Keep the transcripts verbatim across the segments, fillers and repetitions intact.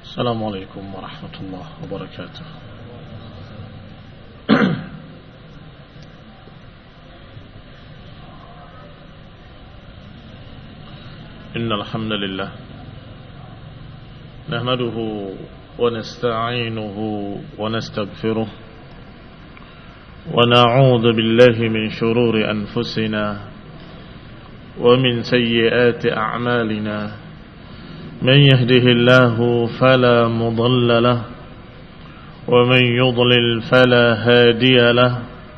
السلام عليكم ورحمة الله وبركاته. إن الحمد لله نحمده ونستعينه ونستغفره ونعوذ بالله من شرور أنفسنا ومن سيئات أعمالنا. من يهده الله فلا مضل له ومن يضلل فلا هادي له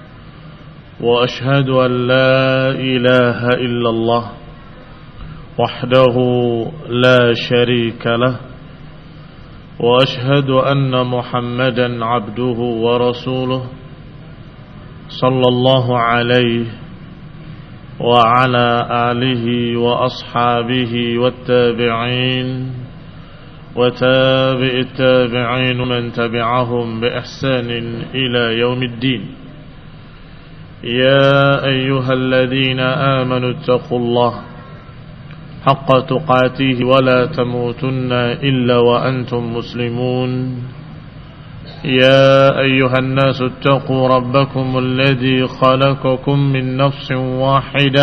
وأشهد أن لا إله إلا الله وحده لا شريك له وأشهد أن محمدا عبده ورسوله صلى الله عليه وعلى آله وأصحابه والتابعين وتابع التابعين من تبعهم بإحسان إلى يوم الدين. يا أيها الذين آمنوا اتقوا الله حق تقاته ولا تموتن إلا وأنتم مسلمون. يا أيها الناس اتقوا ربكم الذي خلقكم من نفس واحدة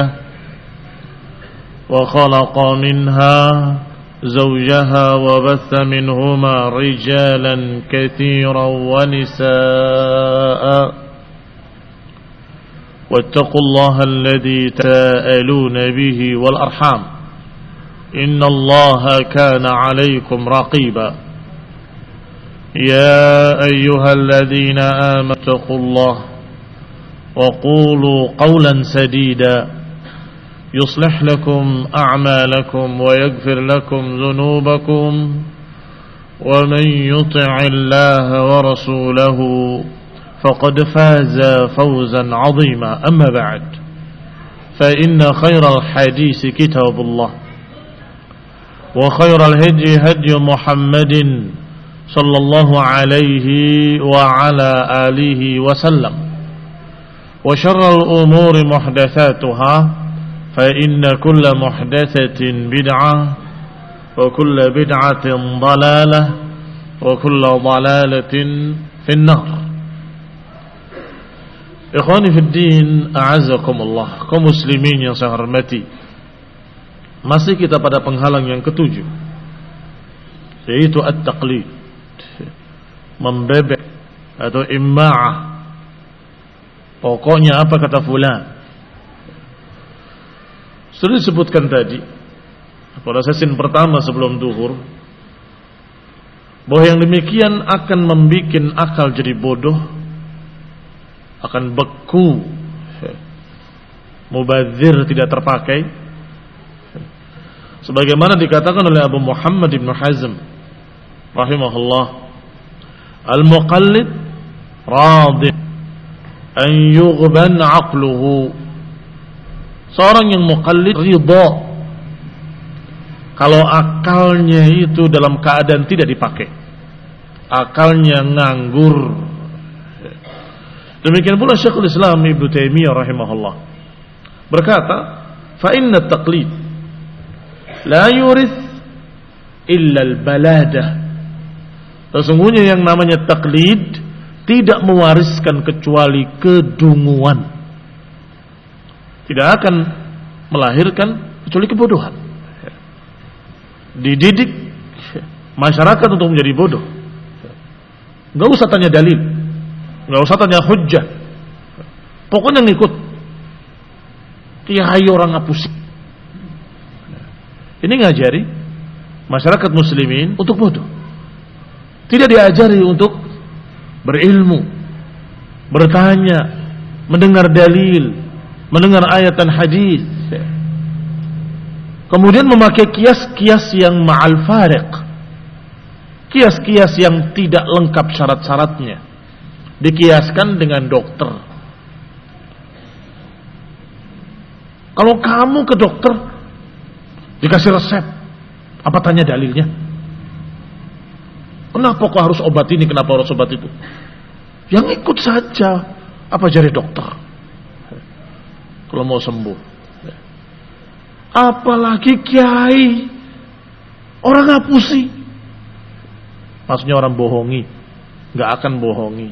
وخلق منها زوجها وبث منهما رجالا كثيرا ونساء واتقوا الله الذي تساءلون به والأرحام إن الله كان عليكم رقيبا. يا أيها الذين آمنوا اتقوا الله وقولوا قولا سديدا يصلح لكم أعمالكم ويغفر لكم ذنوبكم ومن يطع الله ورسوله فقد فاز فوزا عظيما. أما بعد فإن خير الحديث كتاب الله وخير الهدي هدي محمد صلى الله عليه وعلى آله وسلم وشر الأمور محدثاتها فإن كل محدثة بدعة وكل بدعة ضلالة وكل ضلالة في النار. Ikhwani fi din, a'azzakumullah, kaum muslimin yang saya hormati. Masih kita pada penghalang yang ketujuh, yaitu at-taqlid, membebek atau imma'ah. Pokoknya apa kata fulan. Sudah disebutkan tadi pada sesi pertama sebelum duhur bahwa yang demikian akan membuat akal jadi bodoh, akan beku, mubadzir, tidak terpakai, sebagaimana dikatakan oleh Abu Muhammad Ibn Hazm rahimahullah, al-muqallid radhi an yughban aqluhu. Seorang yang muqallid ridha kalau akalnya itu dalam keadaan tidak dipakai, akalnya nganggur. Demikian pula Syekhul Islam Ibnu Taimiyah rahimahullah berkata, fa inna at-taqlid la yurith illa al-baladah. Sesungguhnya yang namanya taklid tidak mewariskan kecuali kedunguan, tidak akan melahirkan kecuali kebodohan. Dididik masyarakat untuk menjadi bodoh, nggak usah tanya dalil, nggak usah tanya hujjah, pokoknya ngikut kiai orang ngapusi. Ini ngajari masyarakat muslimin untuk bodoh, tidak diajari untuk berilmu, bertanya, mendengar dalil, mendengar ayat dan hadis, kemudian memakai kias-kias yang ma'al fariq, kias-kias yang tidak lengkap syarat-syaratnya, dikiaskan dengan dokter. Kalau kamu ke dokter dikasih resep, apa tanya dalilnya? Kenapa kok harus obat ini, kenapa harus obat itu? Yang ikut saja apa jari dokter kalau mau sembuh. Apalagi kiai, orang ngapusi. Maksudnya orang bohongi, nggak akan bohongi.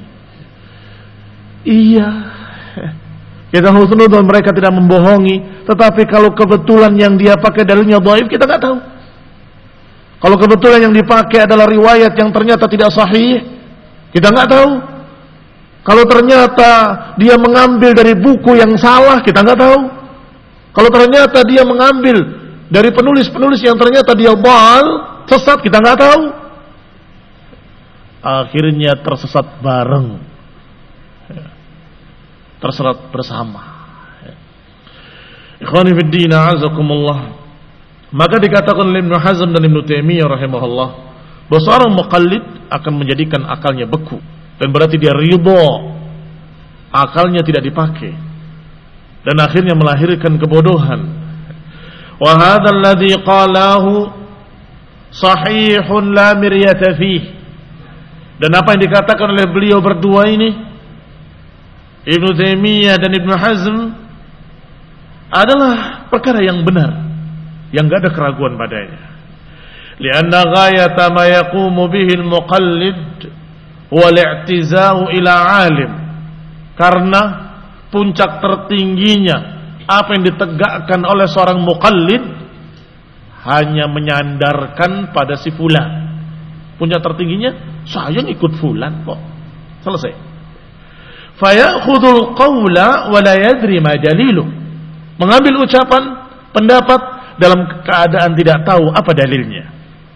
Iya, kita husnudzon mereka tidak membohongi. Tetapi kalau kebetulan yang dia pakai dalilnya dhaif, kita nggak tahu. Kalau kebetulan yang dipakai adalah riwayat yang ternyata tidak sahih, kita nggak tahu. Kalau ternyata dia mengambil dari buku yang salah, kita nggak tahu. Kalau ternyata dia mengambil dari penulis-penulis yang ternyata dia dhal, sesat, kita nggak tahu. Akhirnya tersesat bareng, tersesat bersama. Ikhwani fid din, a'azakumullah. Maka dikatakan oleh Ibnu Hazm dan Ibnu Taimiyah rahimahullah bahwa seorang muqallid akan menjadikan akalnya beku, dan berarti dia ridha akalnya tidak dipakai, dan akhirnya melahirkan kebodohan. Wa hadzal ladzi qalahu sahihun la miryata fihi. Dan apa yang dikatakan oleh beliau berdua ini, Ibnu Taimiyah dan Ibnu Hazm, adalah perkara yang benar, yang enggak ada keraguan padanya. Lianna ghayata ma yaqumu bihi al-muqallid wal i'tiza'u ila 'alim. Karena puncak tertingginya apa yang ditegakkan oleh seorang muqallid hanya menyandarkan pada si fulan. Puncak tertingginya, saya ngikut fulan kok. Selesai. Fayakhudul qawla wa la yadri ma daliluh. Mengambil ucapan, pendapat dalam keadaan tidak tahu apa dalilnya.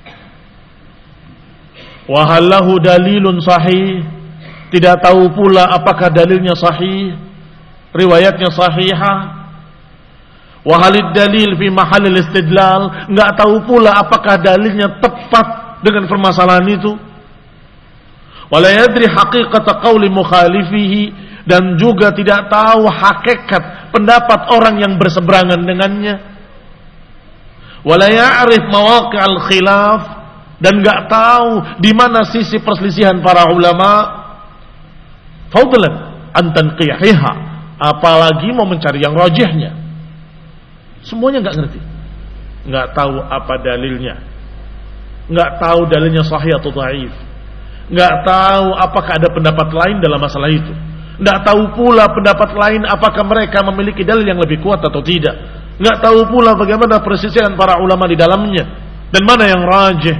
Wa halahu dalilun sahih, tidak tahu pula apakah dalilnya sahih, riwayatnya sahihah. Wa halid dalil fi mahallil istidlal, enggak tahu pula apakah dalilnya tepat dengan permasalahan itu. Wa la yadri haqiqata qawli mukhalifihi, dan juga tidak tahu hakikat pendapat orang yang berseberangan dengannya. Wala ya'rif mawaqi'al khilaf, dan enggak tahu di mana sisi perselisihan para ulama. Fadlan an tanqihiha, apalagi mau mencari yang rajihnya. Semuanya enggak ngerti. Enggak tahu apa dalilnya. Enggak tahu dalilnya sahih atau dhaif. Enggak tahu apakah ada pendapat lain dalam masalah itu. Enggak tahu pula pendapat lain apakah mereka memiliki dalil yang lebih kuat atau tidak. Enggak tahu pula bagaimana persisian para ulama di dalamnya dan mana yang rajih.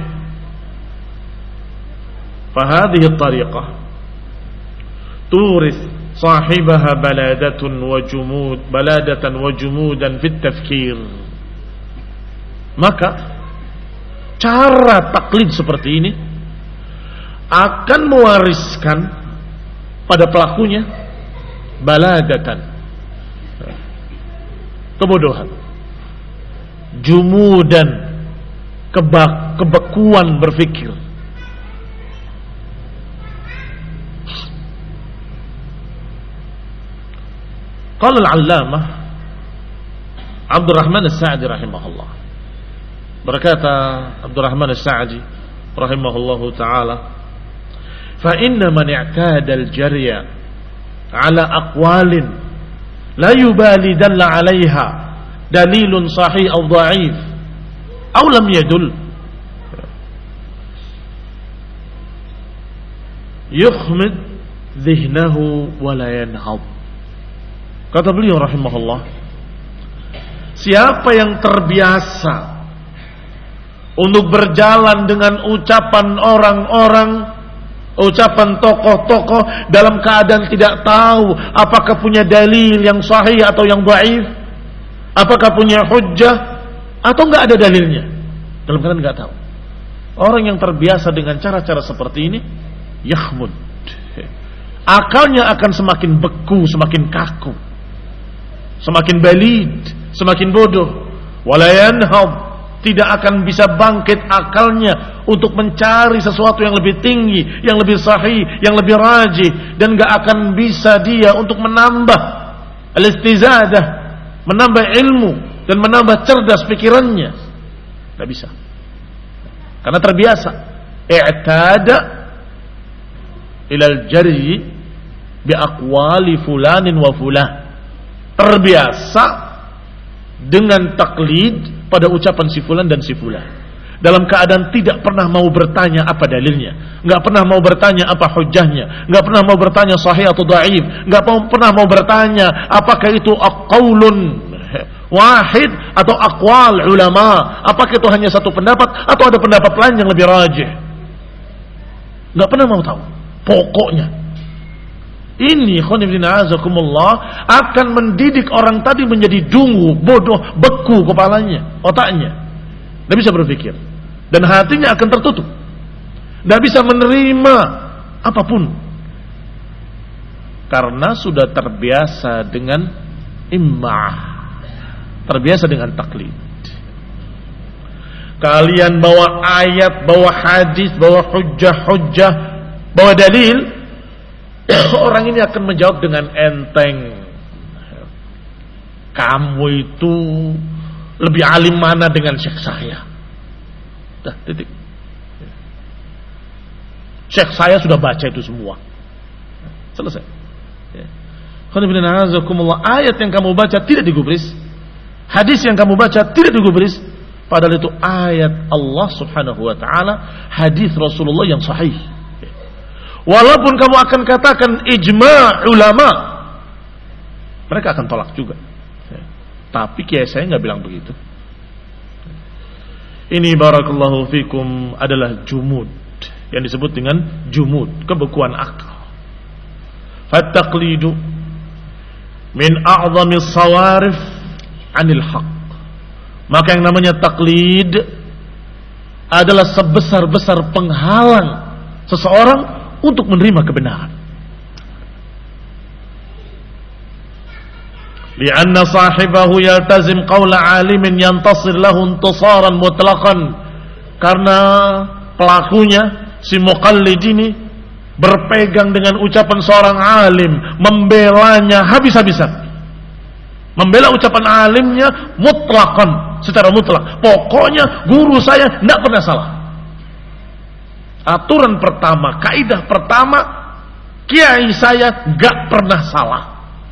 Fahadhihi at-tariqah turis sahibaha baladatun wa jumud, baladatan wa jumudan fit tafkir. Maka cara taklid seperti ini akan mewariskan pada pelakunya baladatan, kebodohan, jumudan, kebak, kebekuan berfikir. Qala al-allamah Abdurrahman as-Sa'di rahimahullah, berkata Abdurrahman as-Sa'di rahimahullahu ta'ala, fa inna man i'tada al-jarya ala aqwalin la yubali dalla 'alayha dalilun sahih aw dha'if aw lam yadul yukhmid dhihnahu wa la yanhad. Kata beliau rahimahullah, siapa yang terbiasa untuk berjalan dengan ucapan orang-orang, ucapan tokoh-tokoh dalam keadaan tidak tahu apakah punya dalil yang sahih atau yang dhaif, apakah punya hujjah atau enggak ada dalilnya, dalam keadaan enggak tahu. Orang yang terbiasa dengan cara-cara seperti ini, yahmud, akalnya akan semakin beku, semakin kaku, semakin balid, semakin bodoh. Wala yanhab, tidak akan bisa bangkit akalnya untuk mencari sesuatu yang lebih tinggi, yang lebih sahih, yang lebih rajih, dan gak akan bisa dia untuk menambah al-istizadah, menambah ilmu dan menambah cerdas pikirannya. Gak bisa, karena terbiasa i'tada ilal jaryi bi aqwali fulanin wa fulan, terbiasa dengan taklid pada ucapan si fulan dan si fulan, dalam keadaan tidak pernah mau bertanya apa dalilnya, nggak pernah mau bertanya apa hujjahnya, nggak pernah mau bertanya sahih atau dhaif, nggak pernah mau bertanya apakah itu qaulun wahid atau aqwal ulama, apakah itu hanya satu pendapat atau ada pendapat lain yang lebih rajih. Nggak pernah mau tahu. Pokoknya ini khonibina azakumullah akan mendidik orang tadi menjadi dungu, bodoh, beku kepalanya, otaknya, tidak bisa berpikir dan hatinya akan tertutup, tidak bisa menerima apapun karena sudah terbiasa dengan immah, terbiasa dengan taklid. Kalian bawa ayat, bawa hadis, bawa hujjah-hujjah, bawa dalil, orang ini akan menjawab dengan enteng. Kamu itu lebih alim mana dengan syekh saya? Dah, titik. Syekh saya sudah baca itu semua. Selesai. Ayat yang kamu baca tidak digubris, hadis yang kamu baca tidak digubris, padahal itu ayat Allah Subhanahu wa taala, hadis Rasulullah yang sahih. Walaupun kamu akan katakan ijma' ulama, mereka akan tolak juga. Tapi kiai saya nggak bilang begitu. Ini barakallahu fikum adalah jumud, yang disebut dengan jumud, kebekuan akal. Fattaqlidu min a'zamis sawarif anil haq. Maka yang namanya taklid adalah sebesar-besar penghalang seseorang untuk menerima kebenaran. Lianna sahibahu yaltazim qawla alimin yantasir lahu intisaran mutlaqan. Karena pelakunya, si muqallid ini, berpegang dengan ucapan seorang alim, membelanya habis-habisan, membela ucapan alimnya mutlaqan, secara mutlak. Pokoknya guru saya tidak pernah salah. Aturan pertama, kaidah pertama, kiai saya gak pernah salah.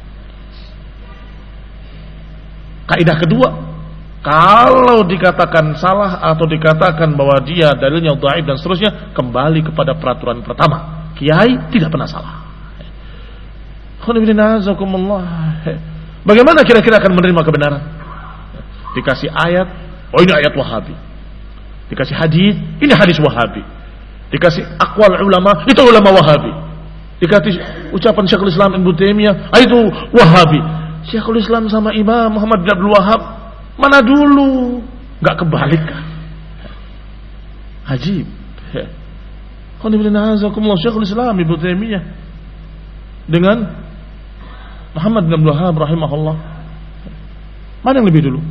Kaidah kedua, kalau dikatakan salah atau dikatakan bahwa dia dalilnya dhaif dan seterusnya, kembali kepada peraturan pertama, kiai tidak pernah salah. Bagaimana kira-kira akan menerima kebenaran? Dikasih ayat, oh ini ayat Wahabi. Dikasih hadis, ini hadis Wahabi. Dikasih aqwal ulama, itu ulama Wahabi. Dikasih ucapan Syekhul Islam Ibnu Taimiyah, itu Wahabi. Syekhul Islam sama Imam Muhammad bin Abdul Wahab mana dulu? Gak kebalik kan? Ajib. Syekhul Islam Ibnu Taimiyah dengan Muhammad bin Abdul Wahab rahimahullah, mana yang lebih dulu?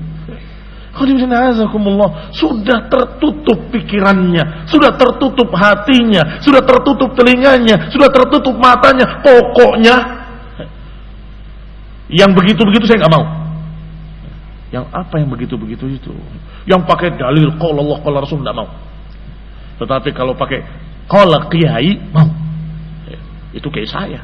Sudah tertutup pikirannya, sudah tertutup hatinya, sudah tertutup telinganya, sudah tertutup matanya. Pokoknya yang begitu-begitu saya nggak mau. Yang apa yang begitu-begitu itu? Yang pakai dalil qala Allah qala Rasul nggak mau. Tetapi kalau pakai qala kiai mau. Itu kayak saya.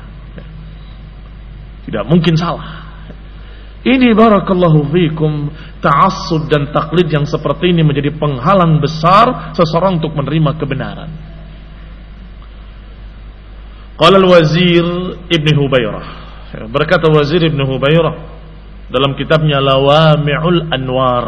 Tidak mungkin salah. Ini barakallahu fikum, ta'assub dan taklid yang seperti ini menjadi penghalang besar seseorang untuk menerima kebenaran. Qala al-Wazir Ibn Hubairah, berkata Wazir Ibn Hubairah dalam kitabnya Lawami'ul Anwar,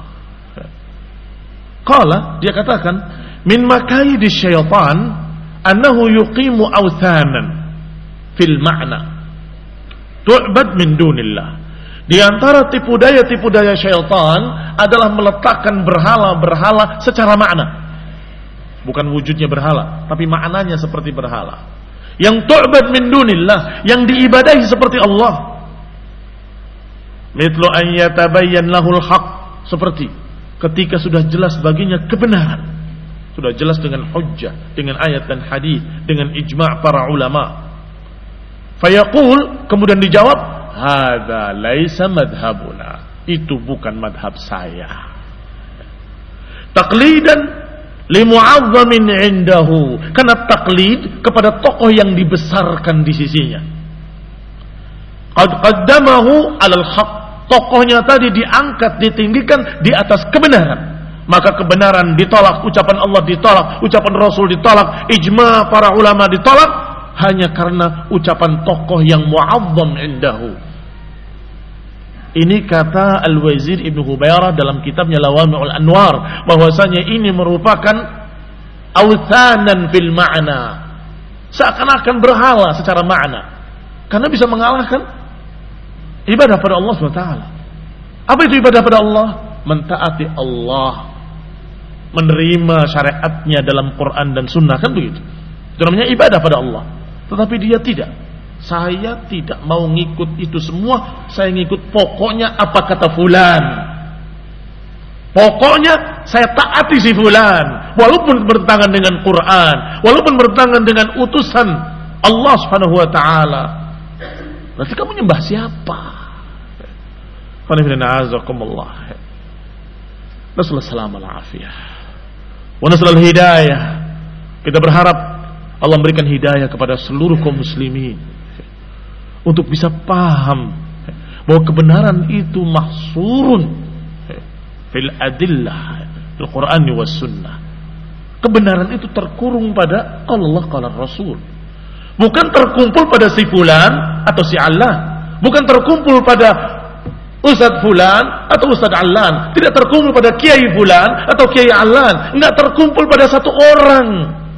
qala, dia katakan, min makaidi syaitan annahu yuqimu awthanan fil ma'na tu'bad min dunillah. Di antara tipu daya-tipu daya syaitan adalah meletakkan berhala-berhala secara makna. Bukan wujudnya berhala, tapi maknanya seperti berhala. Yang tu'bad min dunillah, yang diibadahi seperti Allah. Mithlu an yatabayyan lahul haq, seperti ketika sudah jelas baginya kebenaran, sudah jelas dengan hujjah, dengan ayat dan hadis, dengan ijma' para ulama. Fayaqul, kemudian dijawab, hadza laisa madhabuna, itu bukan madhab saya. Taqlidan limu'azzamin indahu, karena taklid kepada tokoh yang dibesarkan di sisinya. Qad qaddamahu alal haq, tokohnya tadi diangkat, ditinggikan di atas kebenaran. maka kebenaran ditolak, ucapan Allah ditolak, ucapan Rasul ditolak, ijma para ulama ditolak hanya karena ucapan tokoh yang mu'azzam indahu. Ini kata Al-Wazir Ibn Hubairah dalam kitabnya Lawami'ul Anwar, bahwasanya ini merupakan awthanan fil ma'na, seakan-akan berhala secara makna, karena bisa mengalahkan ibadah pada Allah subhanahu wa taala. Apa itu ibadah pada Allah? Mentaati Allah, menerima syariatnya dalam Quran dan Sunnah, kan begitu. Itu namanya ibadah pada Allah. Tetapi dia tidak. Saya tidak mau ngikut itu semua. Saya ngikut pokoknya apa kata fulan. Pokoknya saya taati si fulan, walaupun bertentangan dengan Quran, walaupun bertentangan dengan utusan Allah Subhanahu wa taala. Berarti kamu nyembah siapa? Nasallallahu salam wal afiyah wa nasallahu hidayah. Kita berharap Allah memberikan hidayah kepada seluruh kaum muslimin untuk bisa paham bahwa kebenaran itu mahsurun fil adillah fil Qur'an was sunnah. Kebenaran itu terkurung pada Allah qala Rasul, bukan terkumpul pada si fulan atau si Allah, bukan terkumpul pada Ustaz fulan atau Ustaz Allan, tidak terkumpul pada kiai fulan atau kiai Allan, enggak terkumpul pada satu orang.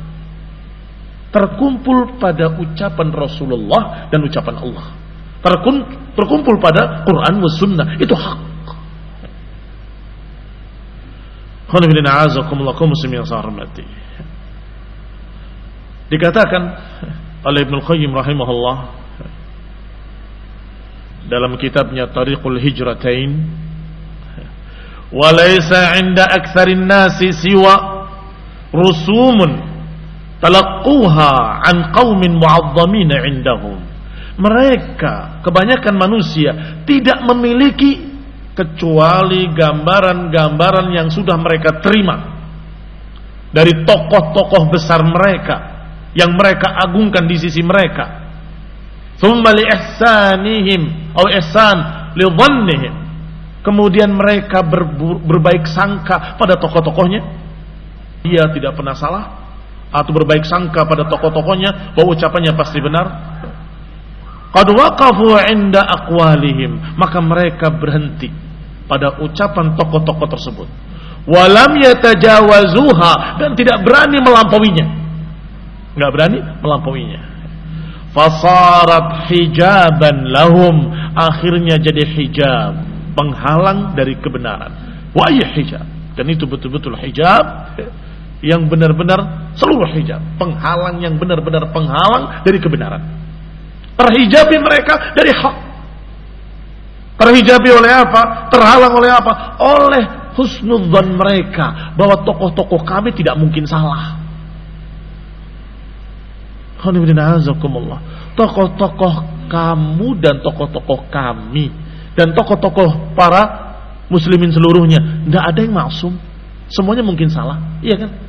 Terkumpul pada ucapan Rasulullah dan ucapan Allah. Terkumpul pada Quran wa sunnah, itu hak. Dikatakan oleh Ibnu Qayyim rahimahullah dalam kitabnya Tariqul Hijratain, wa laysa 'inda aktsarin nasi siwa rusumun talaqquha 'an qaumin mu'azzamin 'indahum. Mereka, kebanyakan manusia, tidak memiliki kecuali gambaran-gambaran yang sudah mereka terima dari tokoh-tokoh besar mereka yang mereka agungkan di sisi mereka. Thumma li ihsanihim atau ihsan li dhannihim, kemudian mereka ber, berbaik sangka pada tokoh-tokohnya, dia tidak pernah salah, atau berbaik sangka pada tokoh-tokohnya bahwa ucapannya pasti benar. Qad waqafu 'inda aqwalihim, maka mereka berhenti pada ucapan tokoh-tokoh tersebut. Walam yatajawazuha, dan tidak berani melampauinya. Enggak berani melampauinya. Fasarat hijaban lahum, akhirnya jadi hijab, penghalang dari kebenaran. Wa ayy hijab, dan itu betul-betul hijab yang benar-benar seluruh hijab, penghalang yang benar-benar penghalang dari kebenaran. Terhijabi mereka dari hak. Terhijabi oleh apa? Terhalang oleh apa? Oleh husnudzan mereka bahwa tokoh-tokoh kami tidak mungkin salah. Tokoh-tokoh kamu dan tokoh-tokoh kami dan tokoh-tokoh para muslimin seluruhnya, tidak ada yang maksum, semuanya mungkin salah, iya kan?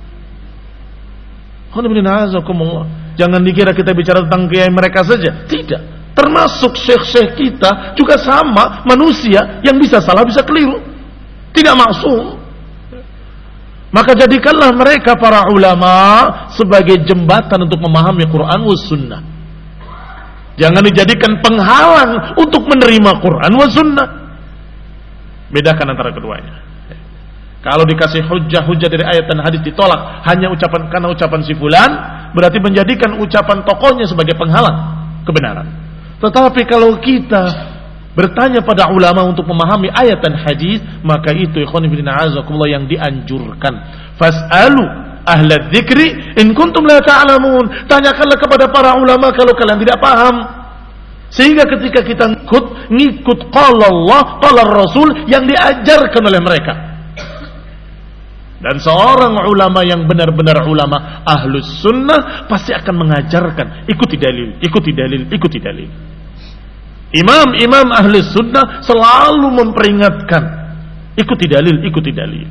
Jangan dikira kita bicara tentang kiai mereka saja, tidak. Termasuk syekh-syekh kita juga sama, manusia yang bisa salah, bisa keliru, tidak maksum. Maka jadikanlah mereka para ulama sebagai jembatan untuk memahami Quran was sunnah. Jangan dijadikan penghalang untuk menerima Quran was sunnah. Bedakan antara keduanya. Kalau dikasih hujah-hujah dari ayat dan hadis ditolak hanya ucapan karena ucapan si fulan, berarti menjadikan ucapan tokohnya sebagai penghalang kebenaran. Tetapi kalau kita bertanya pada ulama untuk memahami ayat dan hadis, maka itu ikhwan fillah azakumullah yang dianjurkan. Fas'alu ahla dzikri in kuntum la ta'lamun. Tanyakanlah kepada para ulama kalau kalian tidak paham. Sehingga ketika kita ngikut ngikut qala Allah, qala Rasul yang diajarkan oleh mereka. Dan seorang ulama yang benar-benar ulama ahlus sunnah pasti akan mengajarkan, ikuti dalil, ikuti dalil, ikuti dalil. Imam-imam ahli sunnah selalu memperingatkan, ikuti dalil, ikuti dalil.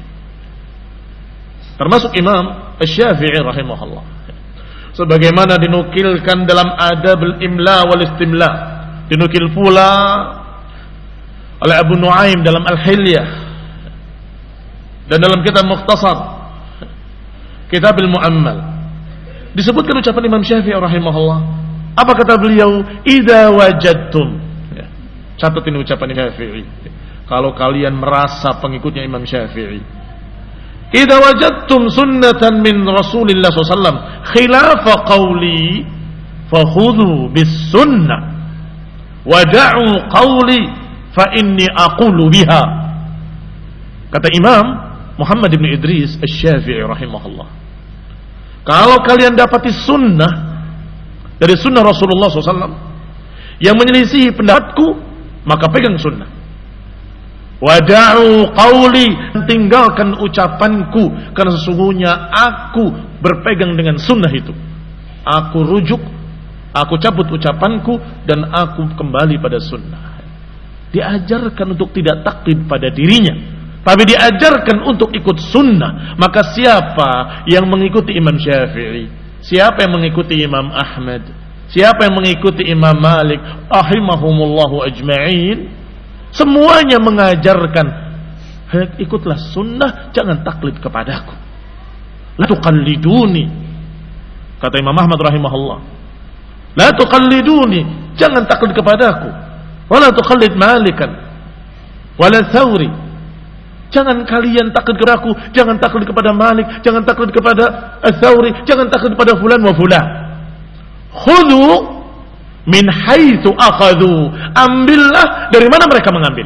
Termasuk Imam Asy-Syafi'i rahimahullah, sebagaimana dinukilkan dalam Adabul Imla wal Istimla, dinukil pula oleh Abu Nuaim dalam Al-Hilyah Dan dalam kitab Mukhtasar, Kitab Al-Mu'ammal, disebutkan ucapan Imam Syafi'i rahimahullah. Apa kata beliau? Idza wajadtum. Ya, catat ini ucapan Imam Syafi'i. Kalau kalian merasa pengikutnya Imam Syafi'i, idza wajadtum sunnatan min Rasulillah sallallahu alaihi wasallam khilafa qawli fakhudhu bis sunnah wa da'u qawli fa inni aqulu biha. Kata Imam Muhammad bin Idris Asy-Syafi'i rahimahullah, kalau kalian dapati sunnah dari sunnah Rasulullah sallallahu alaihi wasallam yang menyelisihi pendapatku, maka pegang sunnah. Wada'u qawli, tinggalkan ucapanku, karena sesungguhnya aku berpegang dengan sunnah itu. Aku rujuk, aku cabut ucapanku, dan aku kembali pada sunnah. Diajarkan untuk tidak taklid pada dirinya, tapi diajarkan untuk ikut sunnah. Maka siapa yang mengikuti Imam Syafi'i, siapa yang mengikuti Imam Ahmad, siapa yang mengikuti Imam Malik rahimahumullahu ajma'in, semuanya mengajarkan ikutlah sunnah, jangan taklid kepadaku. La tuqalliduni, kata Imam Ahmad rahimahullah, la tuqalliduni, jangan taklid kepadaku. Wala tuqallid Malikan wala Thawri, jangan kalian taklid kepadaku, jangan taklid kepada Malik, jangan taklid kepada Thawri, jangan taklid kepada fulan wa fulan. Khudhu min haitsu akhadhu, ambillah dari mana mereka mengambil.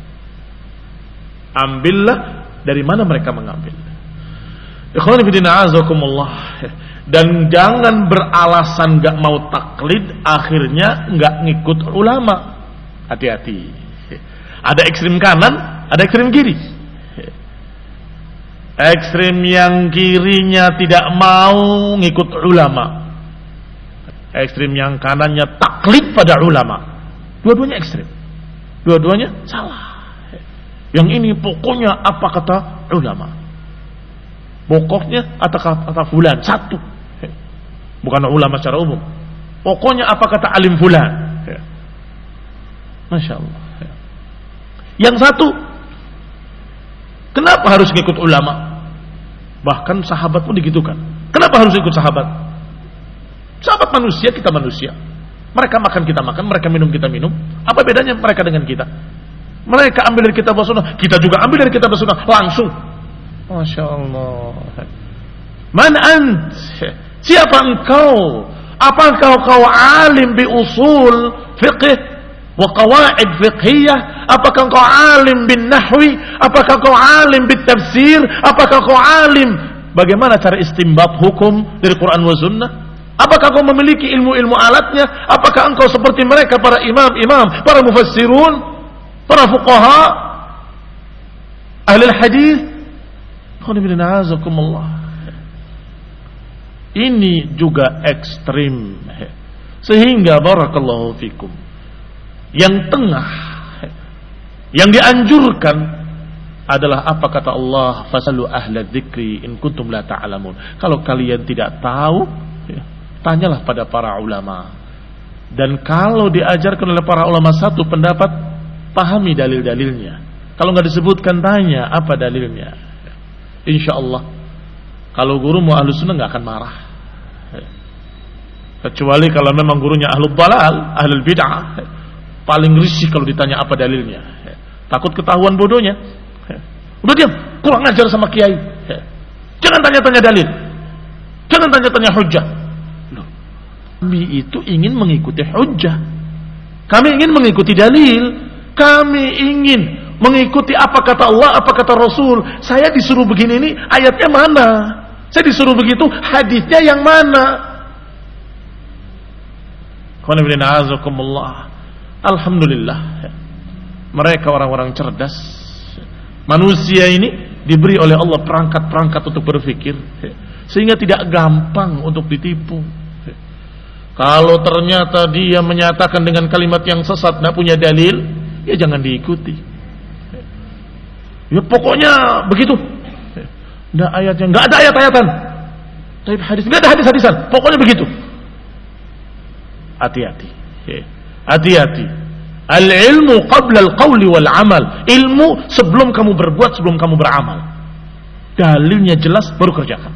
Ambillah dari mana mereka mengambil. Ikhwani fillah azakumullah. Dan jangan beralasan enggak mau taklid akhirnya enggak ngikut ulama. Hati-hati. Ada ekstrem kanan, ada ekstrem kiri. Ekstrem yang kirinya tidak mau ngikut ulama, ekstrem yang kanannya taklid pada ulama. Dua-duanya ekstrem, dua-duanya salah. Yang ini pokoknya apa kata ulama, pokoknya apa kata fulan, satu, bukan ulama secara umum. Pokoknya apa kata alim fulan. Masya Allah. Yang satu, kenapa harus ikut ulama? Bahkan sahabat pun digitukan. Kenapa harus ikut sahabat? Sahabat manusia, kita manusia. Mereka makan, kita makan. Mereka minum, kita minum. Apa bedanya mereka dengan kita? Mereka ambil dari kitab sunnah, kita juga ambil dari kitab sunnah langsung. Masya Allah. Man ant? Siapa engkau? Apakah kau alim bi usul fiqh wa qawaid fiqhiyah? Apakah kau alim bin nahwi? Apakah kau alim bin tafsir? Apakah kau alim bagaimana cara istinbat hukum dari Quran wa sunnah? Apakah kau memiliki ilmu-ilmu alatnya? Apakah engkau seperti mereka para imam-imam, para mufassirun, para fuqaha, ahli hadis? Ini juga ekstrim, sehingga barakallahu fikum, yang tengah, yang dianjurkan adalah apa kata Allah, fasalu ahla dzikri in kuntum la ta'lamun. Kalau kalian tidak tahu, ya, tanyalah pada para ulama. Dan kalau diajarkan oleh para ulama satu pendapat, pahami dalil-dalilnya. Kalau nggak disebutkan, tanya apa dalilnya. Insya Allah, kalau gurumu ahlu sunnah nggak akan marah. Kecuali kalau memang gurunya ahlul dalal, ahlul bid'ah, paling risih kalau ditanya apa dalilnya. Takut ketahuan bodohnya. Udah diam, kurang ajar sama kiai. Jangan tanya-tanya dalil, jangan tanya-tanya hujjah. Loh, kami itu ingin mengikuti hujjah, kami ingin mengikuti dalil, kami ingin mengikuti apa kata Allah, apa kata Rasul. Saya disuruh begini, ini ayatnya mana? Saya disuruh begitu, hadisnya yang mana? Alhamdulillah, mereka orang-orang cerdas. Manusia ini diberi oleh Allah perangkat-perangkat untuk berpikir, sehingga tidak gampang untuk ditipu. Kalau ternyata dia menyatakan dengan kalimat yang sesat, tidak punya dalil, ya jangan diikuti. Ya pokoknya begitu. Nggak ayatnya, nggak ada ayat-ayatan. Tapi hadis, nggak ada hadis-hadisan. Pokoknya begitu. Hati-hati. Hati-hati. Al-ilmu qabla al-qawli wal-amal. Ilmu sebelum kamu berbuat, sebelum kamu beramal. dalilnya jelas baru kerjakan.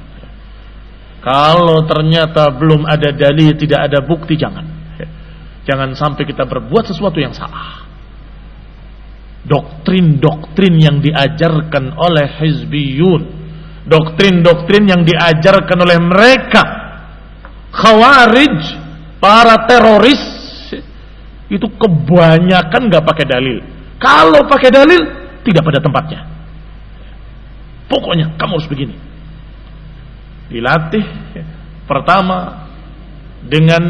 Kalau ternyata belum ada dalil, tidak ada bukti, jangan. Jangan sampai kita berbuat sesuatu yang salah. Doktrin-doktrin yang diajarkan oleh hizbiyun, doktrin-doktrin yang diajarkan oleh mereka khawarij, para teroris, itu kebanyakan gak pakai dalil. Kalau pakai dalil, tidak pada tempatnya. Pokoknya kamu harus begini. Dilatih pertama dengan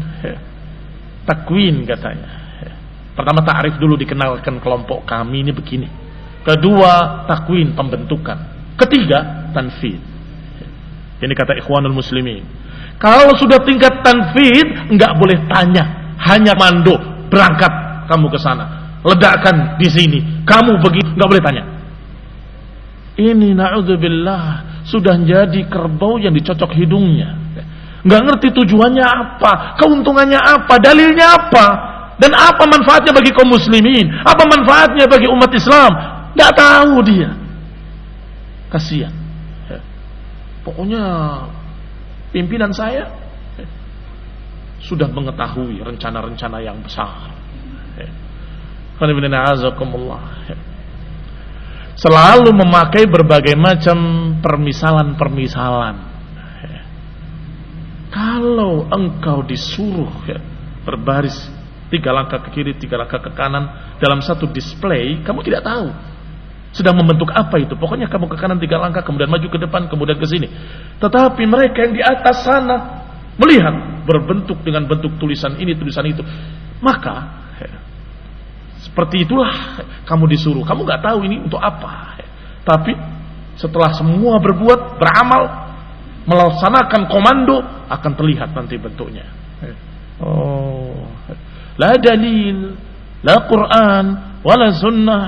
takwin katanya. Pertama ta'rif dulu, dikenalkan kelompok kami ini begini. Kedua takwin, pembentukan. Ketiga tanfid. Ini kata Ikhwanul Muslimin. Kalau sudah tingkat tanfid, enggak boleh tanya, hanya mando, berangkat kamu ke sana, ledakan di sini, kamu begitu, enggak boleh tanya. Ini na'udzubillah sudah jadi kerbau yang dicocok hidungnya. Enggak ngerti tujuannya apa, keuntungannya apa, dalilnya apa, dan apa manfaatnya bagi kaum muslimin, apa manfaatnya bagi umat Islam. Enggak tahu dia. Kasihan. Pokoknya pimpinan saya sudah mengetahui rencana-rencana yang besar. Selalu memakai berbagai macam permisalan-permisalan. Kalau engkau disuruh berbaris tiga langkah ke kiri, tiga langkah ke kanan dalam satu display, kamu tidak tahu sedang membentuk apa itu. Pokoknya kamu ke kanan tiga langkah, kemudian maju ke depan, kemudian ke sini. Tetapi mereka yang di atas sana melihat berbentuk dengan bentuk tulisan ini, tulisan itu. Maka seperti itulah kamu disuruh. Kamu gak tahu ini untuk apa. Tapi setelah semua berbuat, beramal, melaksanakan komando, akan terlihat nanti bentuknya. Oh, la dalil, la Quran, wala sunnah.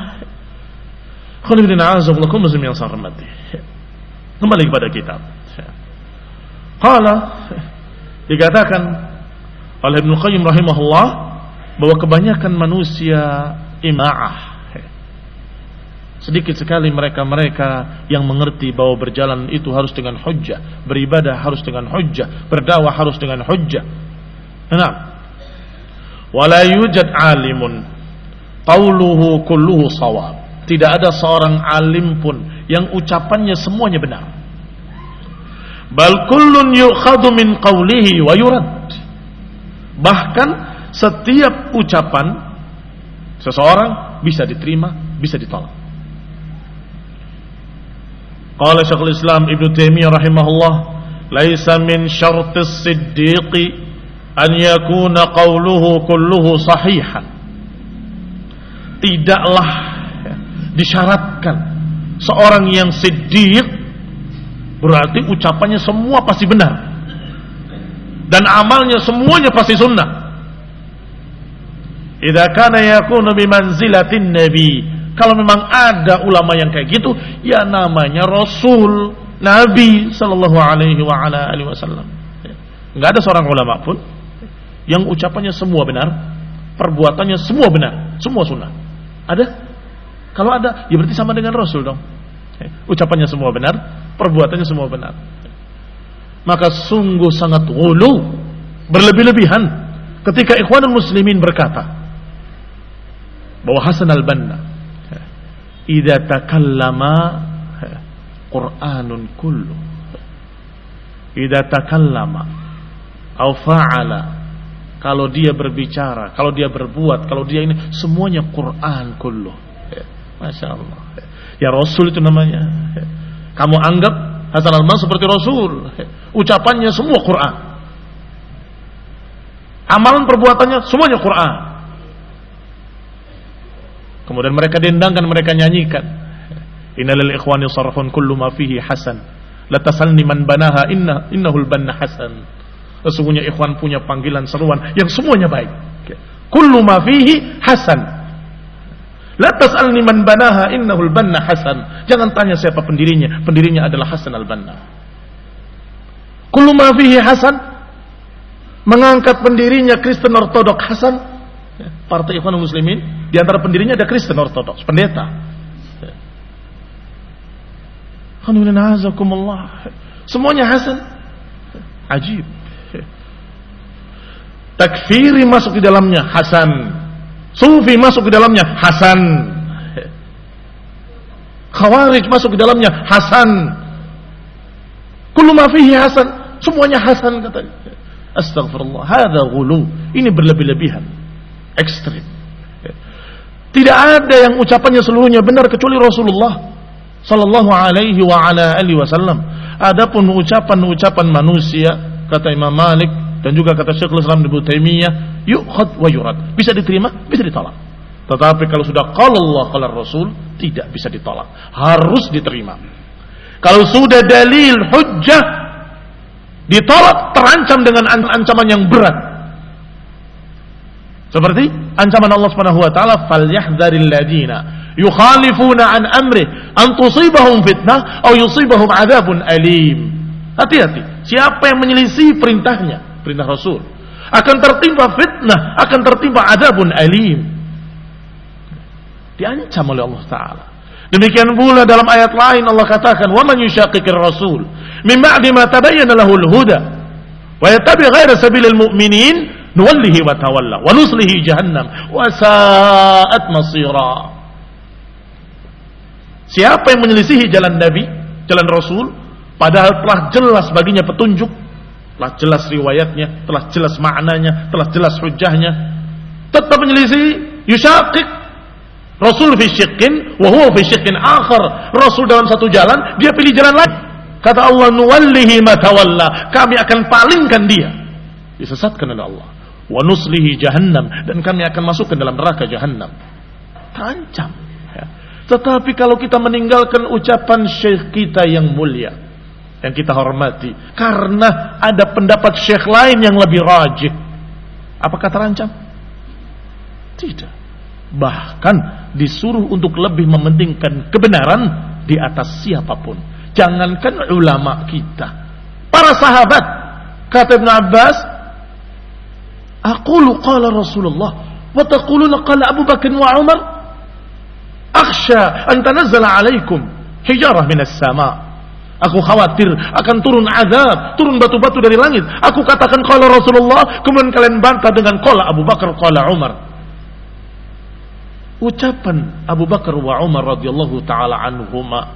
Kembali kepada kitab. Qala, dikatakan oleh Ibnu Qayyim rahimahullah bahwa kebanyakan manusia ima'ah. Sedikit sekali mereka-mereka yang mengerti bahwa berjalan itu harus dengan hujjah, beribadah harus dengan hujjah, berdakwah harus dengan hujjah. Nah, wala yujad alimun qauluhu kulluhu shawab. Tidak ada seorang alim pun yang ucapannya semuanya benar. Bal kullun yu'khadhu min qawlihi wa yurad. Bahkan setiap ucapan seseorang bisa diterima, bisa ditolak. Qala Syekhul Islam Ibnu Taimiyah rahimahullah, "Laisa min syartis siddiqi an yakuna qawluhu kulluhu sahihan." Tidaklah disyaratkan seorang yang siddiq berarti ucapannya semua pasti benar dan amalnya semuanya pasti sunnah. Idza kana yakunu bi manzilatin nabi, kalau memang ada ulama yang kayak gitu, ya namanya rasul, nabi sallallahu alaihi wa ala alihi wasallam. Enggak ada seorang ulama pun yang ucapannya semua benar, perbuatannya semua benar, semua sunnah. Ada? Kalau ada, ya berarti sama dengan Rasul dong. Ucapannya semua benar, perbuatannya semua benar. Maka sungguh sangat ghulu, berlebih-lebihan ketika Ikhwanul Muslimin berkata bahwa Hasan al-Banna idza takallama Qur'anun kullu, idza takallama au fa'ala, kalau dia berbicara, kalau dia berbuat, kalau dia ini semuanya Quran kullu. Masya Allah. Ya Rasul itu namanya. Kamu anggap Hasan al-Banna seperti Rasul, ucapannya semua Quran, amalan perbuatannya semuanya Quran. Kemudian mereka dendangkan, mereka nyanyikan, innalil ikhwani sarfun kullu ma fihi hasan, la tasalni man banaha inna innahul banna hasan. Sesungguhnya ikhwan punya panggilan seruan yang semuanya baik. Kullu ma fihi hasan, la tas'alni man banaha innahul banna hasan. Jangan tanya siapa pendirinya, pendirinya adalah Hasan al-Banna. Kullu ma fihi hasan, mengangkat pendirinya Kristen Ortodok Hasan. Partai Ikhwanul Muslimin, di antara pendirinya ada Kristen Ortodoks, pendeta. Semuanya hasan. Ajib. Takfiri masuk di dalamnya hasan. Sufi masuk di dalamnya hasan. Khawarij masuk di dalamnya hasan. Kullu ma fihi hasan. Semuanya hasan katanya. Astaghfirullah. Hadza ghulu. Ini berlebih-lebihan. Ekstrim. Tidak ada yang ucapannya seluruhnya benar kecuali Rasulullah sallallahu alaihi wa ala alihi wasallam. Adapun ucapan-ucapan manusia, kata Imam Malik dan juga kata Syekhul Islam Ibnu Taimiyah, yu'khad wa yurad. Bisa diterima, bisa ditolak. Tetapi kalau sudah qala Allah qala Rasul, tidak bisa ditolak. Harus diterima. Kalau sudah dalil hujjah ditolak, terancam dengan ancaman yang berat. Seperti ancaman Allah Subhanahu wa taala, falyahdharil ladina yukhalifuna an amri an tusibahum fitnah aw yusibahum adzabun alim. Hati-hati, siapa yang menyelisih perintahnya, perintah Rasul, akan tertimpa fitnah, akan tertimpa adzabun alim. Diancam oleh Allah taala. Demikian pula dalam ayat lain Allah katakan, "Wa man yushaqiqir rasul min ba'di ma tabayyana lahul huda wa yattabi' ghaira sabilil mu'minin nuwallihi wa tawalla wa nuslihi jahannam wa sa'at masira." Siapa yang menyelisihi jalan Nabi, jalan Rasul, padahal telah jelas baginya petunjuk, telah jelas riwayatnya, telah jelas maknanya, telah jelas hujjahnya, tetap menyelisihi, yushaqiq, Rasul fi syiqqin wa huwa fi syiqqin akhar. Rasul dalam satu jalan, dia pilih jalan lain. Kata Allah, nuwallihi ma tawalla, kami akan palingkan dia, disesatkan oleh Allah. Wa nuslihi jahannam, dan kami akan masukkan dalam neraka jahannam. Terancam. Ya. Tetapi kalau kita meninggalkan ucapan syekh kita yang mulia, yang kita hormati, karena ada pendapat syekh lain yang lebih rajih, apakah terancam? Tidak. Bahkan disuruh untuk lebih mementingkan kebenaran di atas siapapun. Jangankan ulama kita, para sahabat. Kata Ibn Abbas, aqulu qala Rasulullah wa taquluna qala Abu Bakar wa Umar, akhsha an tanazzala alaikum hijarah minas sama. Aku khawatir akan turun azab, turun batu-batu dari langit. Aku katakan qala Rasulullah, kemudian kalian bantah dengan qala Abu Bakar qala Umar. Ucapan Abu Bakar wa Umar radhiyallahu taala anhuma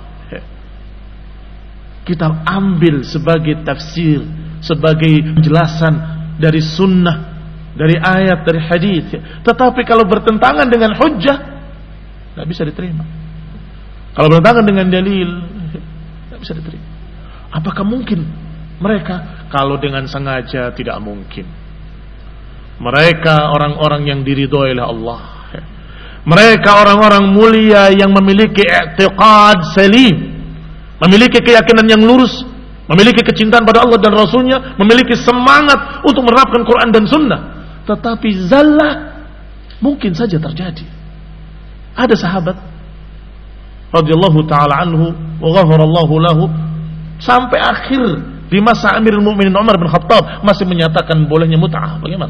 kita ambil sebagai tafsir, sebagai penjelasan dari sunnah, dari ayat, dari hadis. Tetapi kalau bertentangan dengan hujjah, tidak bisa diterima. Kalau bertentangan dengan dalil, tidak bisa diterima. Apakah mungkin mereka? Kalau dengan sengaja, tidak mungkin. Mereka orang-orang yang diridhoi oleh Allah. Mereka orang-orang mulia yang memiliki i'tiqad salim, memiliki keyakinan yang lurus, memiliki kecintaan pada Allah dan Rasulnya, memiliki semangat untuk menerapkan Quran dan Sunnah. Tetapi zallah mungkin saja terjadi. Ada sahabat radhiyallahu taala anhu wa ghafarallahu lahu, sampai akhir di masa Amirul Mukminin Umar bin Khattab masih menyatakan bolehnya mut'ah. Bagaimana?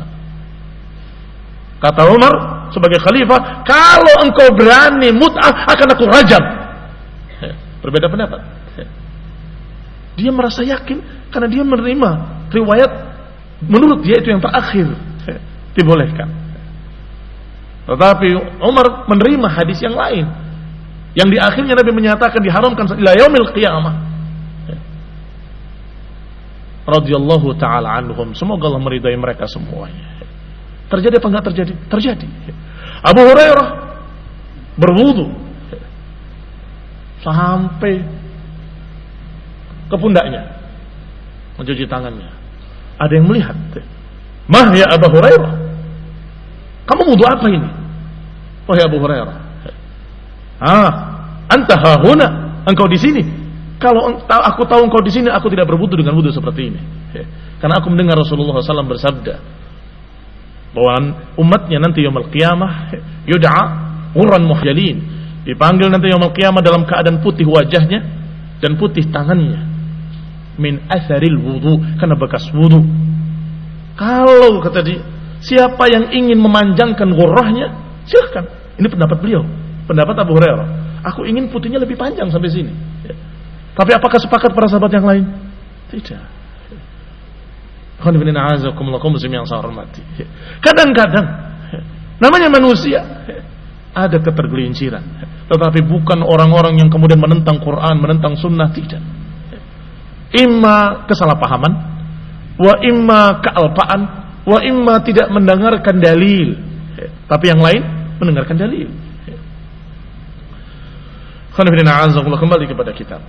Kata Umar sebagai khalifah, kalau engkau berani mut'ah akan aku rajam. Berbeda pendapat. Dia merasa yakin karena dia menerima riwayat menurut dia itu yang terakhir dibolehkan. Tetapi Umar menerima hadis yang lain yang di akhirnya Nabi menyatakan diharamkan ila yaumil qiyamah. Radhiyallahu taala anhum, semoga Allah meridai mereka semuanya. Terjadi apa enggak terjadi? Terjadi. Abu Hurairah berwudu sampai ke pundaknya, mencuci tangannya. Ada yang melihat, "Mah ya Abu Hurairah, kamu wudu apa ini?" Wahai Abu Hurairah, "Ah, anta hahuna, engkau di sini. Kalau aku tahu engkau di sini, aku tidak berwudu dengan wudu seperti ini." Karena aku mendengar Rasulullah shallallahu alaihi wasallam bersabda bahwa umatnya nanti yaumul qiyamah yud'a ghurran muhjalin, dipanggil nanti yaumul qiyamah dalam keadaan putih wajahnya dan putih tangannya, min atharil wudu, karena bekas wudu. Kalau kata dia, siapa yang ingin memanjangkan ghurrahnya, silahkan. Ini pendapat beliau, pendapat Abu Hurairah. Aku ingin putihnya lebih panjang sampai sini. Tapi apakah sepakat para sahabat yang lain? Tidak. Kadang-kadang namanya manusia ada ketergelinciran, tetapi bukan orang-orang yang kemudian menentang Quran, menentang sunnah, tidak. Imma kesalahpahaman, wa imma kealpaan, wa imma tidak mendengarkan dalil, tapi yang lain mendengarkan dalil. Kembali kepada kitab.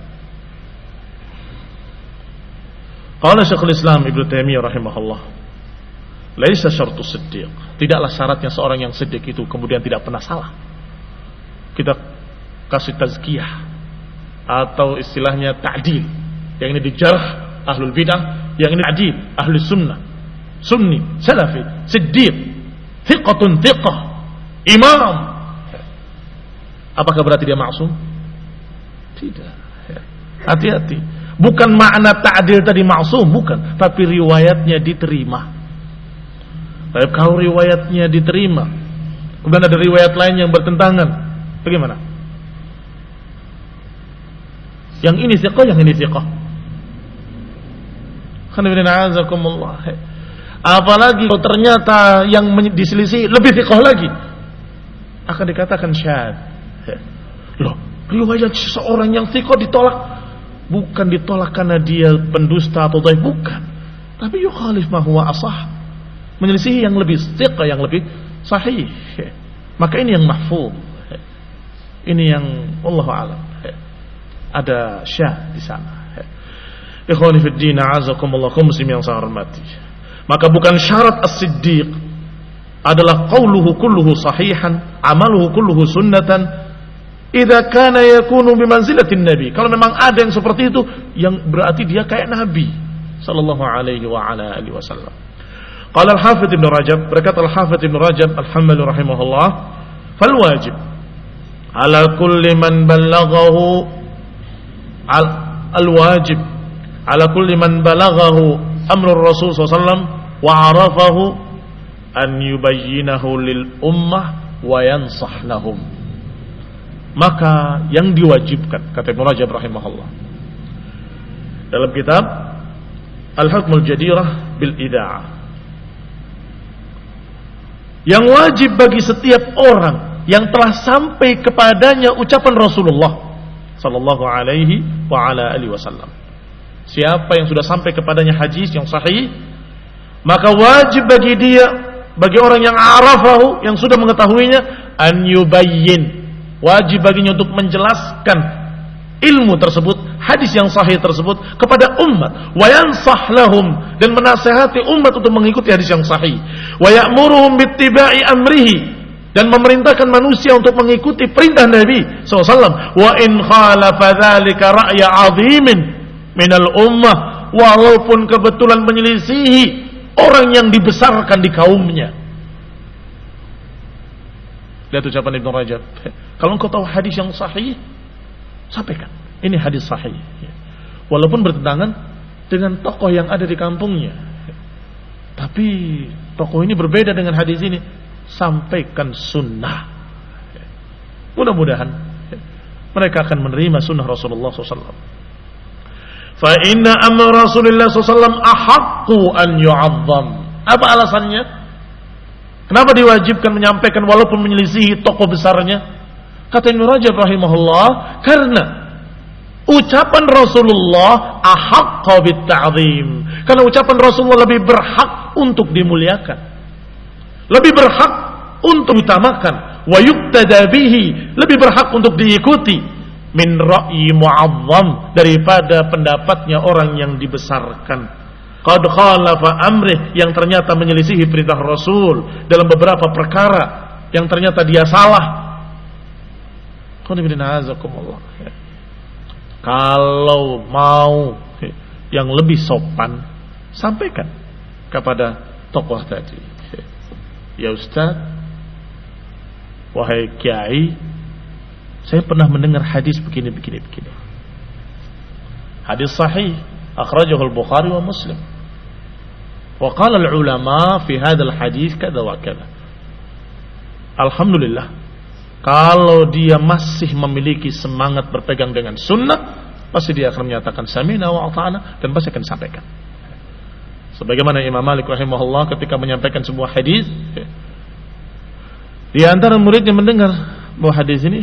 Qala Syekhul Islam Ibnu Taimiyah rahimahullah, laisa syartus siddiq, tidaklah syaratnya seorang yang siddiq itu kemudian tidak pernah salah. Kita kasih tazkiyah atau istilahnya ta'dil. Yang ini dijarh ahlul bidah, yang ini ta'dil ahlus sunnah, sunni, salafi, siddiq, thiqatun thiqah, imam. Apakah berarti dia maksum? Tidak. Hati-hati. Bukan makna ta'dil tadi maksum, bukan, tapi riwayatnya diterima. Tapi kalau riwayatnya diterima, kemudian ada riwayat lain yang bertentangan, bagaimana? Yang ini thiqah, yang ini thiqah. Apalagi kalau ternyata yang diselisih lebih thiqah lagi, akan dikatakan syadz. Loh, riwayat seseorang yang thiqah ditolak, bukan ditolak karena dia pendusta atau dhaif, bukan, tapi yukhalif ma huwa ashah, menyelisihi yang lebih thiqah, yang lebih sahih. Maka ini yang mahfuz, ini yang wallahu a'lam, ada syah di sana. Ikhwani fid din, a'azakumullah, kaum muslimin yang saya hormati. Maka bukan syarat as-siddiq adalah qauluhu kulluhu sahihan, amaluhu kulluhu sunnatan, idza kana yakunu bimanzilatin nabi. Kalau memang ada yang seperti itu, yang berarti dia kayak nabi sallallahu alaihi wa ala alihi wasallam. Qala al-Hafidz Ibnu Rajab, berkata al-Hafidz Ibnu Rajab al-Hanbali rahimahullah, fal wajib ala kulli man ballaghahu al-wajib ala kulli man balaghahu amru Rasul sallallahu alaihi wasallam wa arafahu an yubayyinahu lil ummah wa yansah lahum. Maka yang diwajibkan, kata Ibnu Rajab rahimahullah dalam kitab Al-Hukmul Jadirah bil Ida'ah, yang wajib bagi setiap orang yang telah sampai kepadanya ucapan Rasulullah sallallahu alaihi wa ala alihi wasallam. Siapa yang sudah sampai kepadanya hadis yang sahih, maka wajib bagi dia, bagi orang yang arafahu, yang sudah mengetahuinya, an yubayyin, wajib baginya untuk menjelaskan ilmu tersebut, hadis yang sahih tersebut kepada umat, wa yansah lahum, dan menasihati umat untuk mengikuti hadis yang sahih, wa ya'muruhum bittiba'i amrihi, dan memerintahkan manusia untuk mengikuti perintah Nabi sallallahu alaihi wasallam, wa in khalafa dzalika ra'ya 'azimin minal ummah, walaupun kebetulan menyelisihi orang yang dibesarkan di kaumnya. Lihat ucapan Ibnu Rajab, kalau engkau tahu hadis yang sahih, sampaikan, ini hadis sahih, walaupun bertentangan dengan tokoh yang ada di kampungnya, tapi tokoh ini berbeda dengan hadis ini, sampaikan sunnah. Mudah-mudahan mereka akan menerima sunnah Rasulullah sallallahu alaihi wasallam. Fa inna amra Rasulullah sallallahu alaihi wasallam ahaqqu an yu'azzam. Apa alasannya? Kenapa diwajibkan menyampaikan walaupun menyelisihi tokoh besarnya? Kata Ibnu Rajab rahimahullah, karena ucapan Rasulullah ahaqqa bit ta'zim. Karena ucapan Rasulullah lebih berhak untuk dimuliakan, lebih berhak untuk diutamakan, wa yuqtada bihi, lebih berhak untuk diikuti, min ra'yi mu'azzam, daripada pendapatnya orang yang dibesarkan. Qad khalafa amrih, yang ternyata menyelisihi perintah Rasul dalam beberapa perkara yang ternyata dia salah. Kalau mau yang lebih sopan, sampaikan kepada tokoh tadi, ya Ustaz, wahai kiai, saya pernah mendengar hadis begini begini begini, hadis sahih akhrajahu al-Bukhari wa Muslim, wa qala al-ulama fi hadzal hadis kadza wa kadza. Alhamdulillah, kalau dia masih memiliki semangat berpegang dengan sunnah, pasti dia akan menyatakan sami'na wa ata'na dan pasti akan disampaikan. Sebagaimana Imam Malik rahimahullah ketika menyampaikan sebuah hadis, di antara muridnya mendengar bahwa hadis ini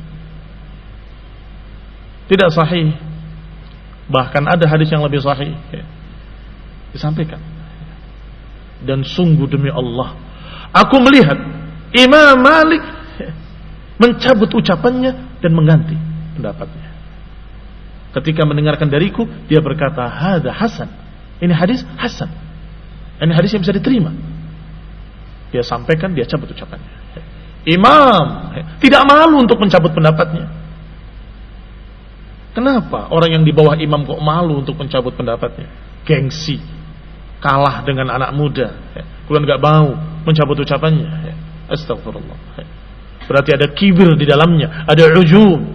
tidak sahih, bahkan ada hadis yang lebih sahih, disampaikan. Dan sungguh demi Allah, aku melihat Imam Malik mencabut ucapannya dan mengganti pendapatnya. Ketika mendengarkan dariku, dia berkata, "Hada hasan." Ini hadis hasan. Ini hadis yang bisa diterima. Dia sampaikan, dia cabut ucapannya. Imam tidak malu untuk mencabut pendapatnya. Kenapa orang yang di bawah imam kok malu untuk mencabut pendapatnya? Gengsi, kalah dengan anak muda, kemudian nggak mau mencabut ucapannya. Astagfirullah. Berarti ada kibir di dalamnya, ada ujub.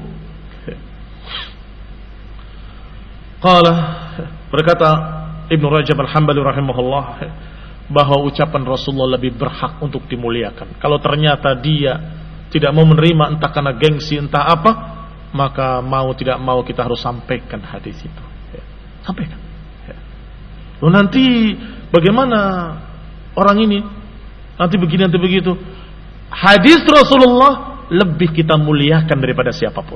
Qala, berkata Ibnu Rajab Al-Hambali rahimahullah, bahwa ucapan Rasulullah lebih berhak untuk dimuliakan. Kalau ternyata dia tidak mau menerima, entah karena gengsi entah apa, maka mau tidak mau kita harus sampaikan hadis itu. Sampaikan. Lalu nanti bagaimana orang ini nanti begini nanti begitu. Hadis Rasulullah lebih kita muliakan daripada siapapun.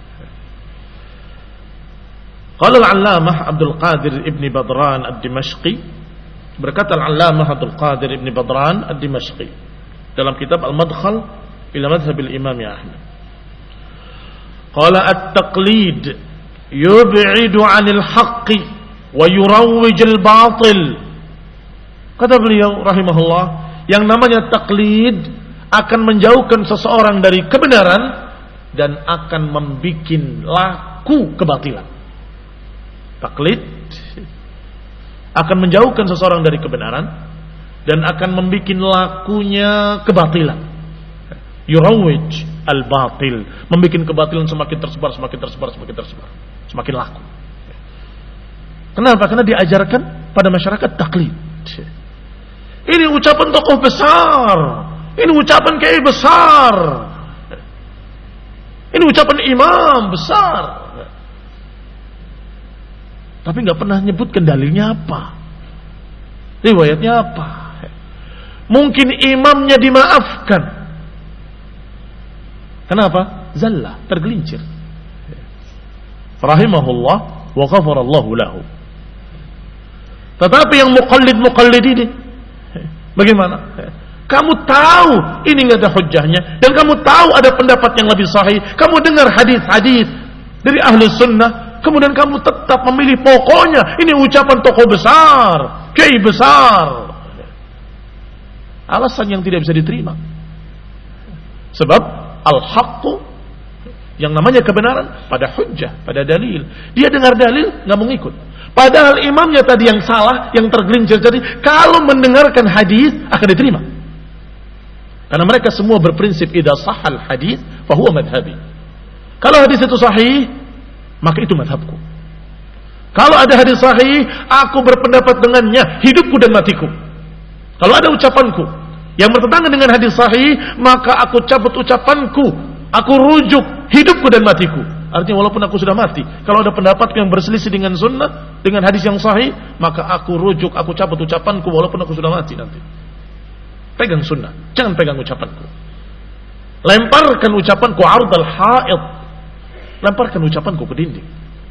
Qala al-Allamah Abdul Qadir Ibn Badran Ad-Dimashqi, berkata al-Allamah Abdul Qadir Ibn Badran Ad-Dimashqi dalam kitab Al-Madkhal ila Madhhab al-Imam Ahmad, qala at-taqlid yub'idu 'anil haqqi wa yurawwij al-batil. Kata beliau rahimahullah, yang namanya taklid akan menjauhkan seseorang dari kebenaran dan akan membuat laku kebatilan. Taklid akan menjauhkan seseorang dari kebenaran dan akan membuat lakunya kebatilan. Yurawwij al-batil, membuat kebatilan semakin tersebar, semakin tersebar, semakin tersebar, semakin laku. Kenapa? Karena diajarkan pada masyarakat taklid. Ini ucapan tokoh besar, ini ucapan kiai besar, ini ucapan imam besar, tapi nggak pernah nyebutkan dalilnya apa, riwayatnya apa. Mungkin imamnya dimaafkan. Kenapa? Zallah, tergelincir. Rahimahullah wa ghafarallahu lahu. Tetapi yang muqallid-muqallid ini bagaimana? Kamu tahu ini nggak ada hujjahnya, dan kamu tahu ada pendapat yang lebih sahih. Kamu dengar hadis-hadis dari ahli sunnah, kemudian kamu tetap memilih pokoknya ini ucapan tokoh besar, kiai besar. Alasan yang tidak bisa diterima. Sebab al-haqqu, yang namanya kebenaran, pada hujjah, pada dalil. Dia dengar dalil nggak mau ngikut. Padahal imamnya tadi yang salah, yang tergelincir tadi, kalau mendengarkan hadis akan diterima. Karena mereka semua berprinsip idza sahal hadis fa huwa madhhabi. Kalau hadis itu sahih, maka itu madhabku. Kalau ada hadis sahih, aku berpendapat dengannya hidupku dan matiku. Kalau ada ucapanku yang bertentangan dengan hadis sahih, maka aku cabut ucapanku, aku rujuk hidupku dan matiku. Artinya walaupun aku sudah mati, kalau ada pendapatku yang berselisih dengan sunnah, dengan hadis yang sahih, maka aku rujuk, aku cabut ucapanku walaupun aku sudah mati nanti. Pegang sunnah, jangan pegang ucapanku. Lemparkan ucapanku ardal ha'id, lemparkan ucapanku ke dinding.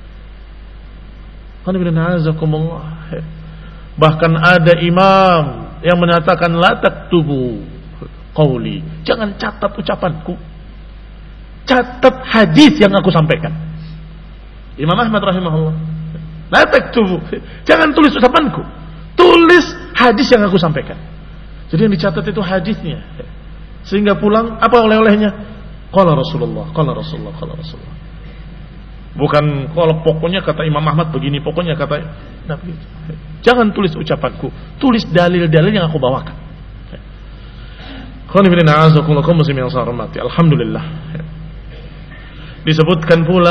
Bahkan ada imam yang menyatakan la taktubu qauli, jangan catat ucapanku, catat hadis yang aku sampaikan. Imam Ahmad rahimahullah, la taktubu, jangan tulis ucapanku, tulis hadis yang aku sampaikan. Jadi yang dicatat itu hadisnya, sehingga pulang apa oleh-olehnya? Qala Rasulullah, qala Rasulullah, qala Rasulullah. Bukan kalau pokoknya kata Imam Ahmad begini, pokoknya kata nah begitu. Jangan tulis ucapanku, tulis dalil-dalil yang aku bawakan. Alhamdulillah. Disebutkan pula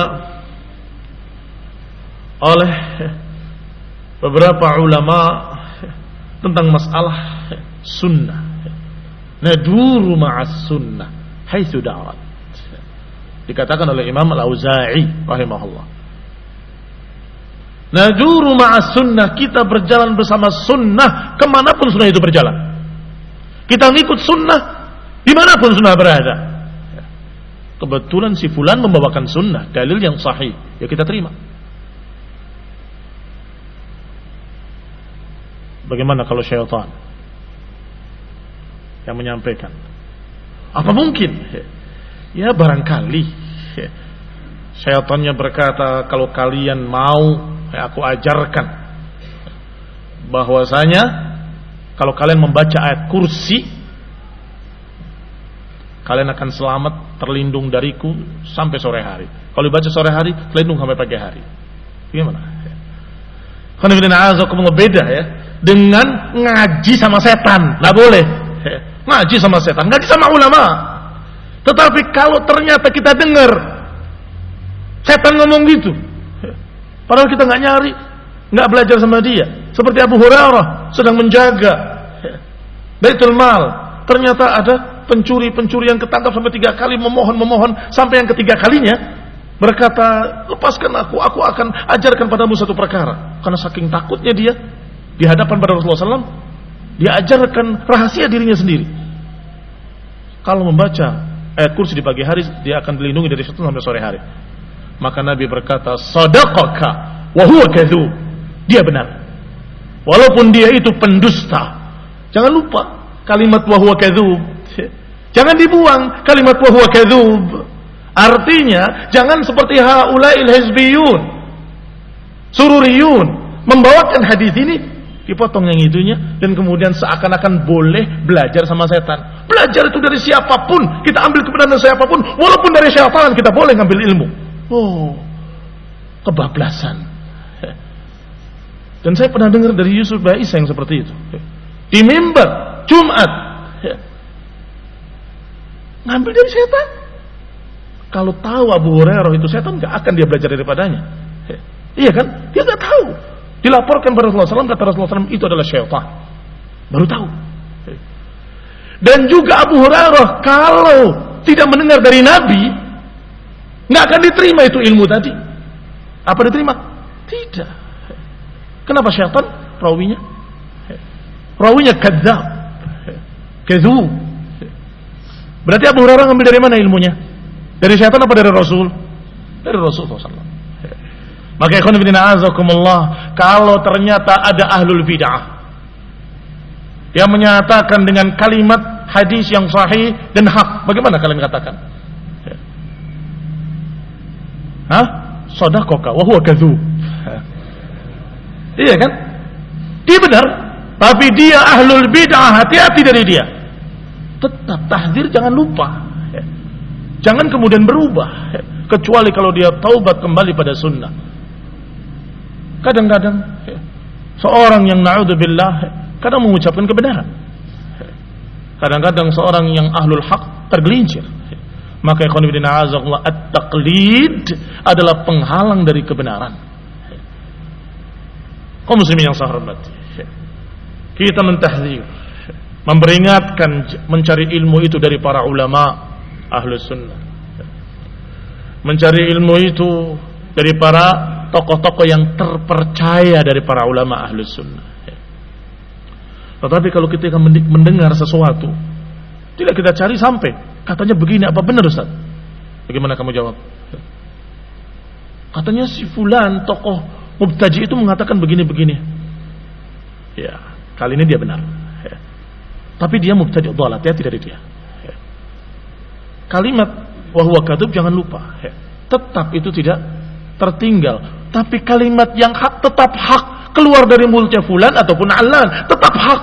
oleh beberapa ulama tentang masalah sunnah. Naduru ma'as sunnah haitsu darat. Dikatakan oleh Imam Al-Auza'i rahimahullah, Naduru ma'as sunnah, kita berjalan bersama sunnah kemanapun sunnah itu berjalan. Kita ngikut sunnah dimanapun sunnah berada. Kebetulan si fulan membawakan sunnah, dalil yang sahih, ya kita terima. Bagaimana kalau syaitan yang menyampaikan? Apa mungkin? Ya barangkali syaitannya berkata, kalau kalian mau, ya aku ajarkan bahwasanya kalau kalian membaca ayat kursi, kalian akan selamat, terlindung dariku sampai sore hari. Kalau dibaca sore hari, terlindung sampai pagi hari. Gimana? Karena beda ya dengan ngaji sama setan. Nggak boleh ngaji sama setan, ngaji sama ulama. Tetapi kalau ternyata kita dengar setan ngomong gitu, padahal kita nggak nyari, nggak belajar sama dia. Seperti Abu Hurairah sedang menjaga Baitul Mal, ternyata ada pencuri-pencuri yang ketangkap sampai tiga kali, memohon-memohon sampai yang ketiga kalinya berkata, lepaskan aku, aku akan ajarkan padamu satu perkara. Karena saking takutnya dia di hadapan pada Rasulullah shallallahu alaihi wasallam, dia ajarkan rahasia dirinya sendiri. Kalau membaca ayat kursi di pagi hari, dia akan dilindungi dari syaitan sampai sore hari. Maka Nabi berkata, sadaqaka wa huwa kadzub. Dia benar, walaupun dia itu pendusta. Jangan lupa kalimat wa huwa kadzub. Jangan dibuang kalimat wa huwa kadzub. Artinya jangan seperti haulail hizbiyun, sururiyun, membawakan hadis ini dipotong yang itunya dan kemudian seakan-akan boleh belajar sama setan. Belajar itu dari siapapun, kita ambil kebenaran dari siapapun, walaupun dari syaitan kita boleh ngambil ilmu. Oh, kebablasan. Dan saya pernah dengar dari Yusuf Ba'is yang seperti itu. Di mimbar Jumat, ngambil dari setan. Kalau tahu Abu Hurairah itu setan, gak akan dia belajar daripadanya. Iya kan? Dia gak tahu. Dilaporkan pada Rasulullah shallallahu alaihi wasallam, kata Rasulullah shallallahu alaihi wasallam, itu adalah syaitan. Baru tahu. Dan juga Abu Hurairah kalau tidak mendengar dari Nabi, gak akan diterima itu ilmu tadi. Apa diterima? Tidak. Kenapa syaitan? Rawinya Rawinya kadzab, kadzub. Berarti Abu Hurairah ngambil dari mana ilmunya? Dari syaitan apa dari Rasul? Dari Rasul shallallahu alaihi wasallam. Maka ikhwan fillah azakumullah, kalau ternyata ada ahlul bid'ah yang menyatakan dengan kalimat hadis yang sahih dan hak, bagaimana kalian katakan? Hah? Shadaqaka wa huwa kadzub. Iya kan? Dia benar, tapi dia ahlul bid'ah, hati-hati dari dia. Tetap tahdzir, jangan lupa. Jangan kemudian berubah, kecuali kalau dia taubat kembali pada sunnah. Kadang-kadang seorang yang na'udzubillah kadang mengucapkan kebenaran, kadang-kadang seorang yang ahlul haq tergelincir. Maka ikhwan fillah azakumullah, at-taqlid adalah penghalang dari kebenaran. Kaum muslimin yang saya hormati, kita mentahdzir, memperingatkan, mencari ilmu itu dari para ulama ahlus sunnah, mencari ilmu itu dari para tokoh-tokoh yang terpercaya dari para ulama ahlus sunnah. Tetapi kalau kita mendengar sesuatu, tidak kita cari sampai katanya begini, apa benar Ustaz? Bagaimana kamu jawab? Katanya si fulan tokoh mubtaji itu mengatakan begini-begini. Ya, kali ini dia benar. Ya. Tapi dia mubtadi' dhalah, hati-hati dari dia. Ya. Kalimat wa huwa kadzub jangan lupa. Ya. Tetap itu tidak tertinggal. Tapi kalimat yang hak tetap hak, keluar dari mulutnya fulan ataupun alan, tetap hak.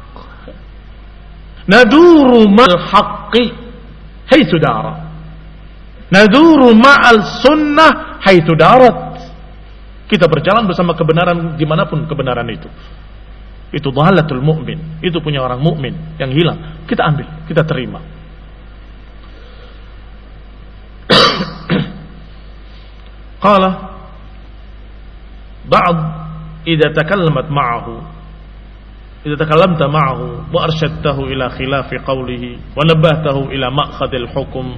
Naduru mal haqqi haitsu dara. Naduru ma'al sunnah haitsu darat. Kita berjalan bersama kebenaran dimanapun kebenaran itu. Itu dhalatul mu'min, itu punya orang mukmin yang hilang. Kita ambil, kita terima. Qala ba'd idza takallamat ma'ahu idza takallamta ma'ahu wa arshadtahu ila khilafi qawlihi wa nabbahtahu ila ma'khadil hukm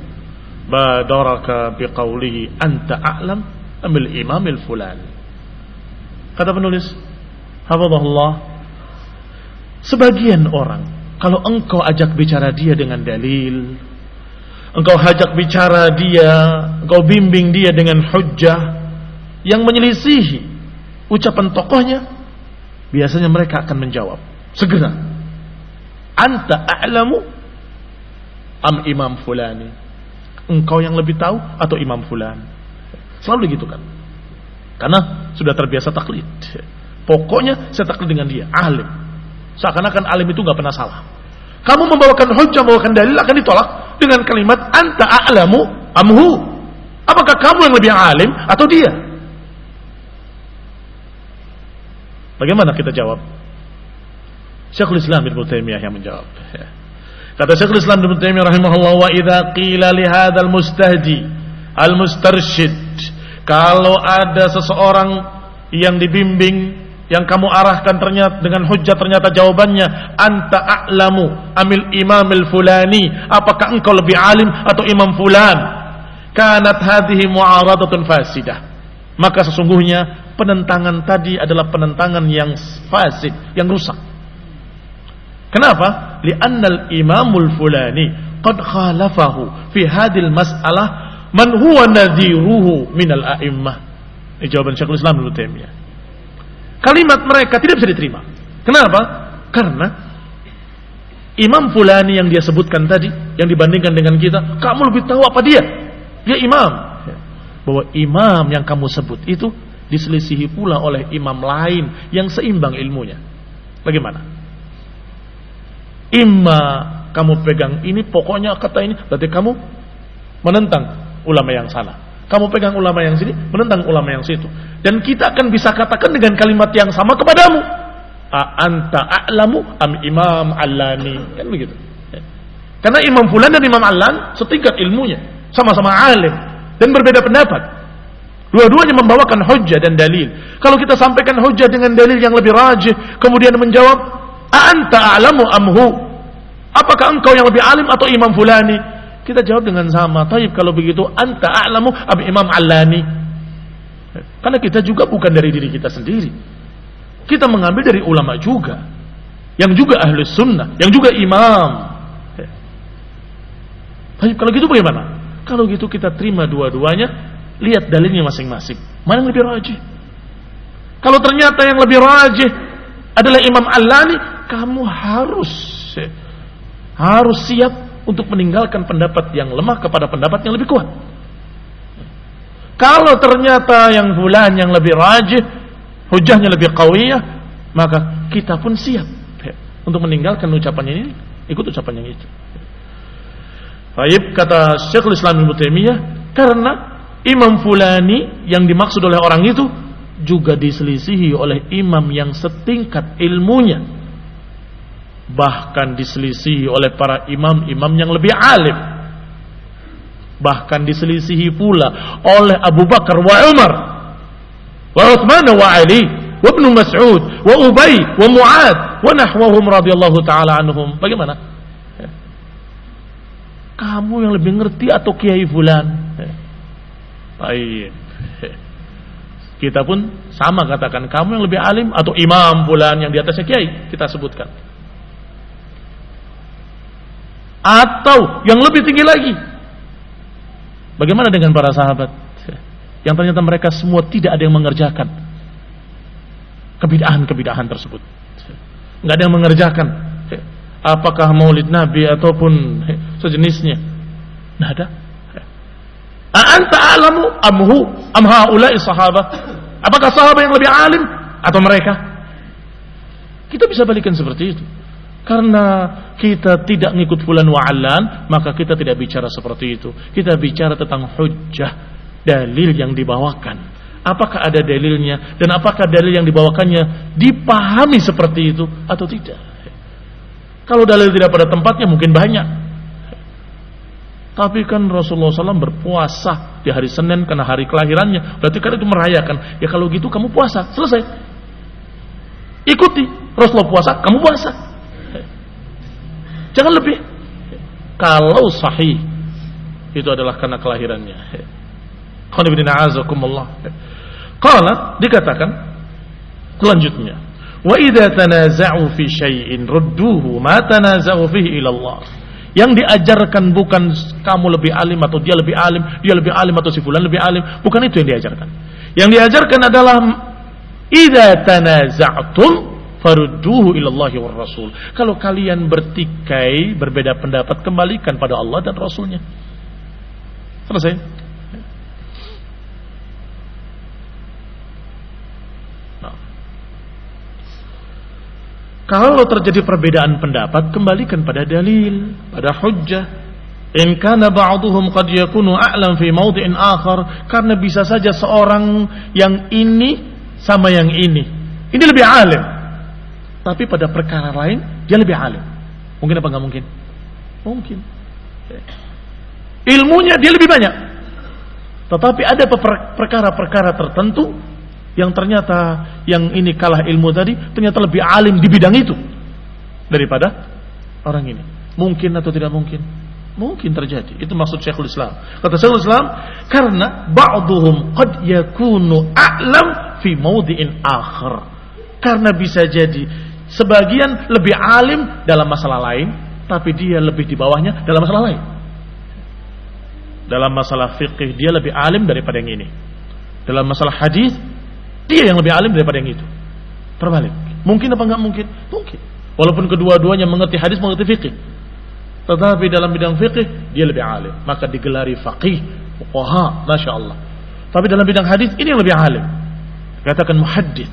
badaraka biqawlihi anta a'lam amil imamil fulan. Kata penulis, hafizahullah, sebagian orang, kalau engkau ajak bicara dia dengan dalil, engkau ajak bicara dia, engkau bimbing dia dengan hujjah yang menyelisihi ucapan tokohnya, biasanya mereka akan menjawab segera, anta a'lamu am imam fulani, engkau yang lebih tahu atau imam fulan. Selalu begitu kan, karena sudah terbiasa taklid. Pokoknya saya taklid dengan dia, alim. Seakan-akan alim itu gak pernah salah. Kamu membawakan hujjah, membawakan dalil, akan ditolak dengan kalimat anta a'lamu amhu. Apakah kamu yang lebih alim atau dia? Bagaimana kita jawab? Syekhul Islam Ibnu Taimiyah yang menjawab. Kata Syekhul Islam Ibnu Taimiyah rahimahullah, wa idza qila li hadzal mustahdi al mustarsyid, kalau ada seseorang yang dibimbing, yang kamu arahkan ternyata dengan hujjah, ternyata jawabannya anta a'lamu amil imamil fulani, apakah engkau lebih alim atau imam fulan, kanat hadhihi mu'aradatun fasidah, maka sesungguhnya penentangan tadi adalah penentangan yang fasid, yang rusak. Kenapa? Li'annal imamul fulani qad khalafahu fi hadhil mas'alah man huwa nadhiruhu minal a'immah. Ini jawaban Syekhul Islam Ibnu Taimiyah. Kalimat mereka tidak bisa diterima. Kenapa? Karena imam fulani yang dia sebutkan tadi, yang dibandingkan dengan kita, kamu lebih tahu apa dia? Dia imam. Bahwa imam yang kamu sebut itu diselisihi pula oleh imam lain yang seimbang ilmunya. Bagaimana? Imma kamu pegang ini, pokoknya kata ini, berarti kamu menentang ulama yang sana. Kamu pegang ulama yang sini, menentang ulama yang situ. Dan kita akan bisa katakan dengan kalimat yang sama kepadamu, a anta a'lamu am imam allani, kan begitu. Karena imam fulan dan imam allan setingkat ilmunya, sama-sama alim dan berbeda pendapat. Dua-duanya membawakan hujjah dan dalil. Kalau kita sampaikan hujjah dengan dalil yang lebih rajih, kemudian menjawab a anta a'lamu amhu, apakah engkau yang lebih alim atau imam fulani? Kita jawab dengan sama. Taib, kalau begitu anta a'lamu ab imam allani. Karena kita juga bukan dari diri kita sendiri. Kita mengambil dari ulama juga, yang juga ahli sunnah, yang juga imam. Taib, kalau gitu bagaimana? Kalau gitu kita terima dua-duanya, lihat dalilnya masing-masing. Mana yang lebih rajih? Kalau ternyata yang lebih rajih adalah imam allani, kamu harus harus siap untuk meninggalkan pendapat yang lemah kepada pendapat yang lebih kuat. Kalau ternyata yang fulan yang lebih rajih, hujahnya lebih qawiyah, maka kita pun siap untuk meninggalkan ucapannya ini, ikut ucapan yang itu. Baik, kata Syekhul Islam Ibnu Taimiyah, karena imam fulani yang dimaksud oleh orang itu juga diselisihi oleh imam yang setingkat ilmunya, bahkan diselisihi oleh para imam-imam yang lebih alim, bahkan diselisihi pula oleh Abu Bakar wa Umar wa Uthman wa Ali wa Ibnu Mas'ud wa Ubay wa Mu'ad wa nahwahum radhiyallahu ta'ala anhum. Bagaimana? Kamu yang lebih ngerti atau kiai fulan? Baik, kita pun sama katakan, kamu yang lebih alim atau imam fulan yang di atasnya kiai, kita sebutkan. Atau yang lebih tinggi lagi, bagaimana dengan para sahabat yang ternyata mereka semua tidak ada yang mengerjakan kebidahan-kebidahan tersebut, nggak ada yang mengerjakan apakah maulid Nabi ataupun sejenisnya, nggak ada. A'anta a'lamu amhu am haula'i sahabah, apakah sahabat yang lebih alim atau mereka? Kita bisa balikan seperti itu. Karena kita tidak ngikut fulan wa allan, maka kita tidak bicara seperti itu. Kita bicara tentang hujjah, dalil yang dibawakan. Apakah ada dalilnya, dan apakah dalil yang dibawakannya dipahami seperti itu atau tidak. Kalau dalil tidak pada tempatnya mungkin banyak. Tapi kan Rasulullah shallallahu alaihi wasallam berpuasa di hari Senin karena hari kelahirannya, berarti kan itu merayakan. Ya kalau gitu kamu puasa, selesai. Ikuti Rasulullah puasa, kamu puasa. Jangan lebih. Kalau sahih itu adalah karena kelahirannya. Qala dikatakan Selanjutnya, wa idza tanaza'u fi syai'in rudduhu ma tanaza'u fihi ila Allah. Yang diajarkan bukan kamu lebih alim atau dia lebih alim, dia lebih alim atau si fulan lebih alim, bukan itu yang diajarkan. Yang diajarkan adalah idza tanaza'tum farudduhu ila Allah war Rasul. Kalau kalian bertikai, berbeda pendapat, kembalikan pada Allah dan Rasulnya. Selesai. Nah. Kalau terjadi perbedaan pendapat, kembalikan pada dalil, pada hujjah. In kana ba'duhum qad yakunu a'lam fi mawdi'in akhar, karena bisa saja seorang yang ini sama yang ini. Ini lebih alim, tapi pada perkara lain dia lebih alim. Mungkin apa enggak mungkin? Mungkin. Ilmunya dia lebih banyak, tetapi ada perkara-perkara tertentu yang ternyata yang ini kalah ilmu tadi ternyata lebih alim di bidang itu daripada orang ini. Mungkin atau tidak mungkin? Mungkin terjadi. Itu maksud Syekhul Islam. Kata Syekhul Islam, karena ba'duhum qad yakunu a'lam fi mawdi'in akhar. Karena bisa jadi sebagian lebih alim dalam masalah lain, tapi dia lebih di bawahnya dalam masalah lain. Dalam masalah fiqih dia lebih alim daripada yang ini. Dalam masalah hadis dia yang lebih alim daripada yang itu. Terbalik. Mungkin apa enggak mungkin? Mungkin. Walaupun kedua-duanya mengerti hadis, mengerti fiqih, tetapi dalam bidang fiqih dia lebih alim, maka digelari faqih, fuqaha, masya Allah. Tapi dalam bidang hadis ini yang lebih alim, katakan muhaddits.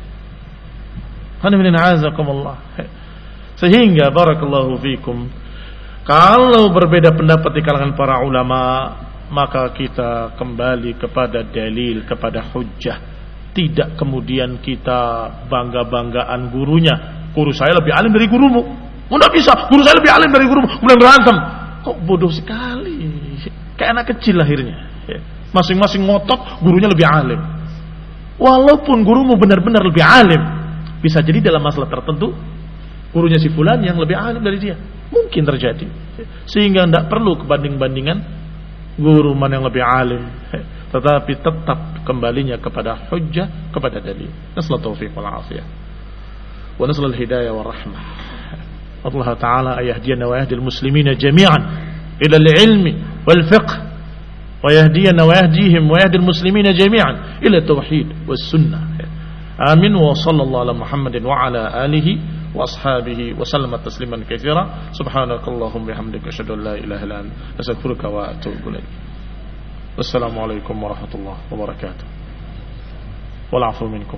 Sehingga barakallahu fikum, kalau berbeda pendapat di kalangan para ulama, maka kita kembali kepada dalil, kepada hujjah. Tidak kemudian kita bangga-banggaan gurunya. Guru saya lebih alim dari gurumu. Oh, tidak bisa, guru saya lebih alim dari gurumu. Kemudian berantem. Kok bodoh sekali. Kayak anak kecil akhirnya. Masing-masing ngotot gurunya lebih alim. Walaupun gurumu benar-benar lebih alim, bisa jadi dalam masalah tertentu gurunya si fulan yang lebih alim dari dia. Mungkin terjadi. Sehingga tidak perlu kebanding-bandingan guru mana yang lebih alim. Tetapi tetap kembalinya kepada hujjah, kepada dalil. Nasallahu taufiq wal afiyah. Wa nasallahu hidayah wa rahmah. Allah Ta'ala ayahdiyana wa yahdil muslimina jami'an ila al-ilmi wal fiqh wa yahdiyana wa yahdihim wa yahdil muslimina jami'an ila tauhid was sunnah. Amin. Wa sallallahu ala Muhammadin wa ala alihi wa ashabihi wa sallama tasliman katsira. Subhanakallahumma bihamdika asyhadu an la ilaha illa anta astaghfiruka wa atubu ilaik. Wassalamualaikum warahmatullahi wabarakatuh. Wal 'afwu minkum.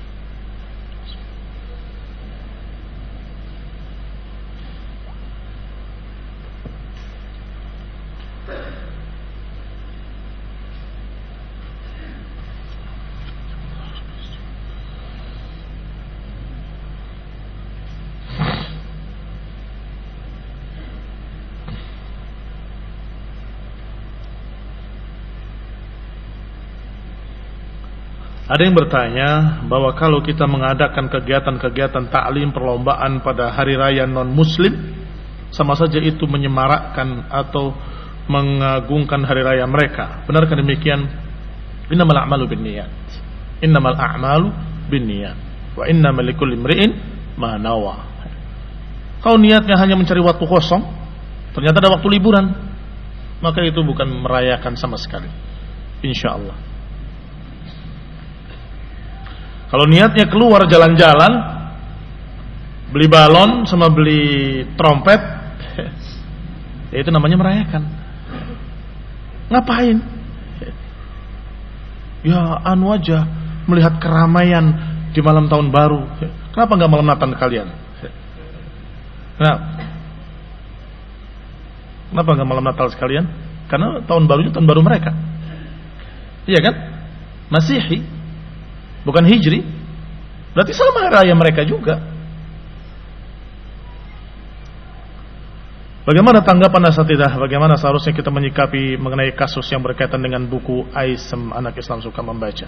Ada yang bertanya bahwa kalau kita mengadakan kegiatan-kegiatan taklim perlombaan pada hari raya non-muslim, sama saja itu menyemarakkan atau mengagungkan hari raya mereka. Benarkah demikian? Innamal a'malu binniyat. Innamal a'malu binniyat. Wa innamal likulli imri'in ma nawa. Kalau niatnya hanya mencari waktu kosong, ternyata ada waktu liburan, maka itu bukan merayakan sama sekali. Insyaallah. Kalau niatnya keluar jalan-jalan, beli balon sama beli trompet, ya itu namanya merayakan. Ngapain? Ya anu aja, melihat keramaian di malam tahun baru. Kenapa nggak malam Natal kalian? Kenapa? Kenapa nggak malam Natal sekalian? Karena tahun barunya tahun baru mereka. Iya kan? Masihi. Bukan hijri. Berarti sama raya mereka juga. Bagaimana tanggapan asatidah? Bagaimana seharusnya kita menyikapi mengenai kasus yang berkaitan dengan buku Aisem, anak Islam suka membaca?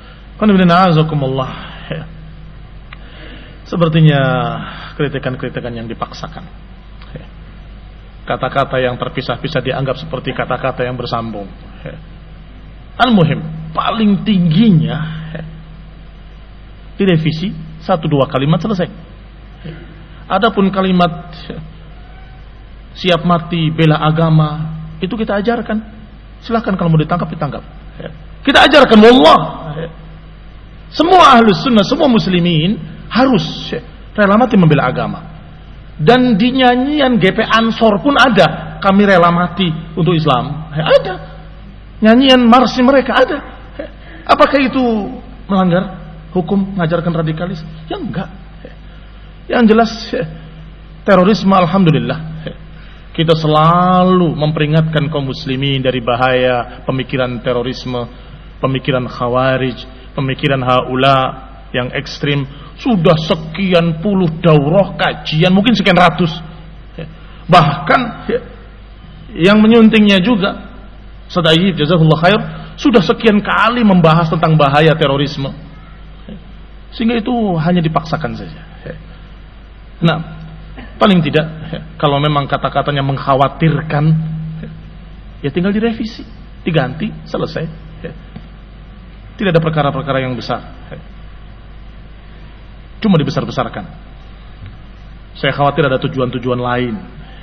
Sepertinya kritikan-kritikan yang dipaksakan. Kata-kata yang terpisah-pisah dianggap seperti kata-kata yang bersambung. Al-muhim, paling tingginya direvisi satu dua kalimat selesai. Adapun kalimat siap mati bela agama itu kita ajarkan. Silahkan kalau mau ditangkap ditangkap. Kita ajarkan wallah. Semua ahlus sunnah, semua muslimin harus rela mati membela agama. Dan di nyanyian G P Ansor pun ada, kami rela mati untuk Islam. Ada. Nyanyian marsi mereka ada. Apakah itu melanggar hukum mengajarkan radikalis? Ya enggak. Yang jelas terorisme alhamdulillah kita selalu memperingatkan kaum muslimin dari bahaya pemikiran terorisme, pemikiran khawarij, pemikiran haula yang ekstrim. Sudah sekian puluh daurah kajian, mungkin sekian ratus. Bahkan yang menyuntingnya juga Sadaib jazakallahu khair sudah sekian kali membahas tentang bahaya terorisme. Sehingga itu hanya dipaksakan saja. Nah, paling tidak kalau memang kata-katanya mengkhawatirkan, ya tinggal direvisi, diganti, selesai. Tidak ada perkara-perkara yang besar. Cuma dibesar-besarkan. Saya khawatir ada tujuan-tujuan lain.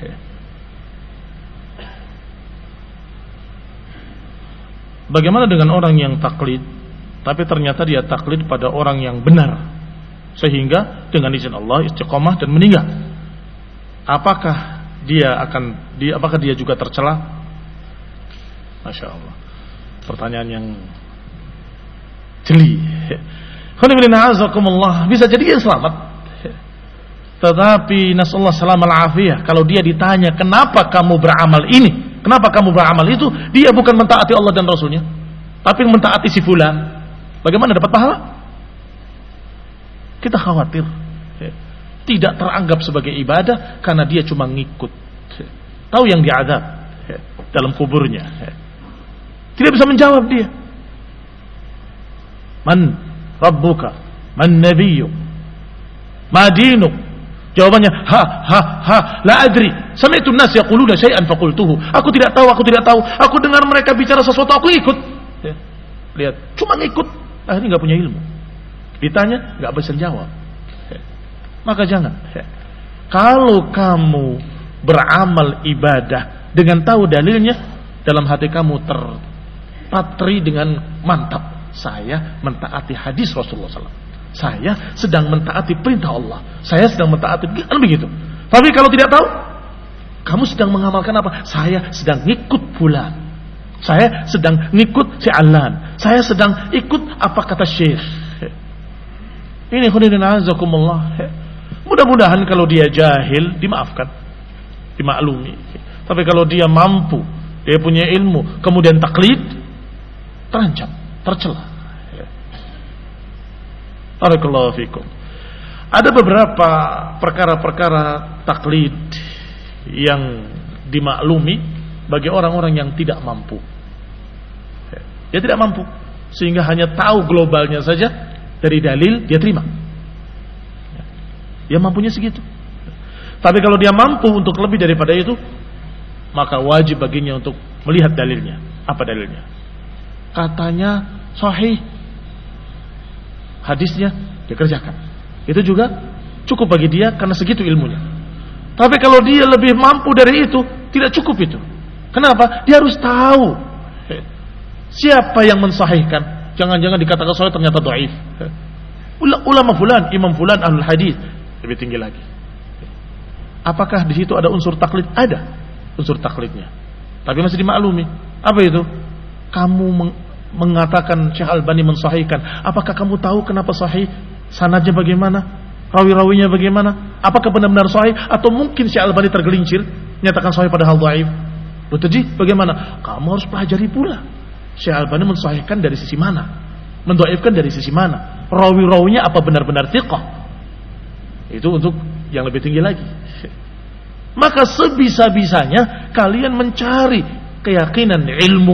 Bagaimana dengan orang yang taklid, tapi ternyata dia taklid pada orang yang benar, sehingga dengan izin Allah istiqomah dan meninggal? Apakah dia akan dia apakah dia juga tercela? Masya Allah, pertanyaan yang jeli. Bisa jadi dia selamat, tetapi nasallahu salam al-afiyah, kalau dia ditanya kenapa kamu beramal ini, kenapa kamu beramal itu, dia bukan mentaati Allah dan Rasulnya, tapi mentaati si fulan, bagaimana dapat pahala? Kita khawatir tidak teranggap sebagai ibadah karena dia cuma ngikut. Tahu yang diazab dalam kuburnya, tidak bisa menjawab dia. Man Rabbuka, man nabiyyuk, ma dinuk? Jawabannya ha ha ha la adri. Sami'tu an-nas yaquluna syai'an faqultuhu. Aku tidak tahu, aku tidak tahu. Aku dengar mereka bicara sesuatu, aku ikut. Ya. Lihat, cuma ngikut, akhirnya enggak punya ilmu. Ditanya enggak bisa jawab. Ya. Maka jangan. Ya. Kalau kamu beramal ibadah dengan tahu dalilnya, dalam hati kamu terpatri dengan mantap. Saya mentaati hadis Rasulullah sallallahu alaihi wasallam. Saya sedang mentaati perintah Allah. Saya sedang mentaati, kan begitu. Tapi kalau tidak tahu, kamu sedang mengamalkan apa? Saya sedang ngikut fulan. Saya sedang ngikut si Alan. Saya sedang ikut apa kata Syekh. Ini khairan azakumullah. Mudah-mudahan kalau dia jahil dimaafkan, dimaklumi. Tapi kalau dia mampu, dia punya ilmu, kemudian taklid, terancam, tercela. Barakallahu fikum. Ada beberapa perkara-perkara taklid yang dimaklumi bagi orang-orang yang tidak mampu. Dia tidak mampu, sehingga hanya tahu globalnya saja dari dalil dia terima. Dia mampunya segitu. Tapi kalau dia mampu untuk lebih daripada itu, maka wajib baginya untuk melihat dalilnya. Apa dalilnya? Katanya sahih, hadisnya dikerjakan. Itu juga cukup bagi dia karena segitu ilmunya. Tapi kalau dia lebih mampu dari itu, tidak cukup itu. Kenapa? Dia harus tahu siapa yang mensahihkan. Jangan-jangan dikatakan sahih ternyata dhaif. Ulama fulan, imam fulan, ahlul hadis, lebih tinggi lagi. Apakah di situ ada unsur taklid? Ada unsur taklidnya. Tapi masih dimaklumi. Apa itu? Kamu meng- mengatakan Syekh Albani mensahihkan. Apakah kamu tahu kenapa sahih? Sanadnya bagaimana? Rawi-rawinya bagaimana? Apakah benar-benar sahih? Atau mungkin Syekh Albani tergelincir nyatakan sahih padahal dhaif? Betul, bagaimana? Kamu harus pelajari pula. Syekh Albani mensahihkan dari sisi mana? Mendhaifkan dari sisi mana? Rawi-rawinya apa benar-benar thiqah? Itu untuk yang lebih tinggi lagi. Maka sebisa-bisanya kalian mencari keyakinan ilmu.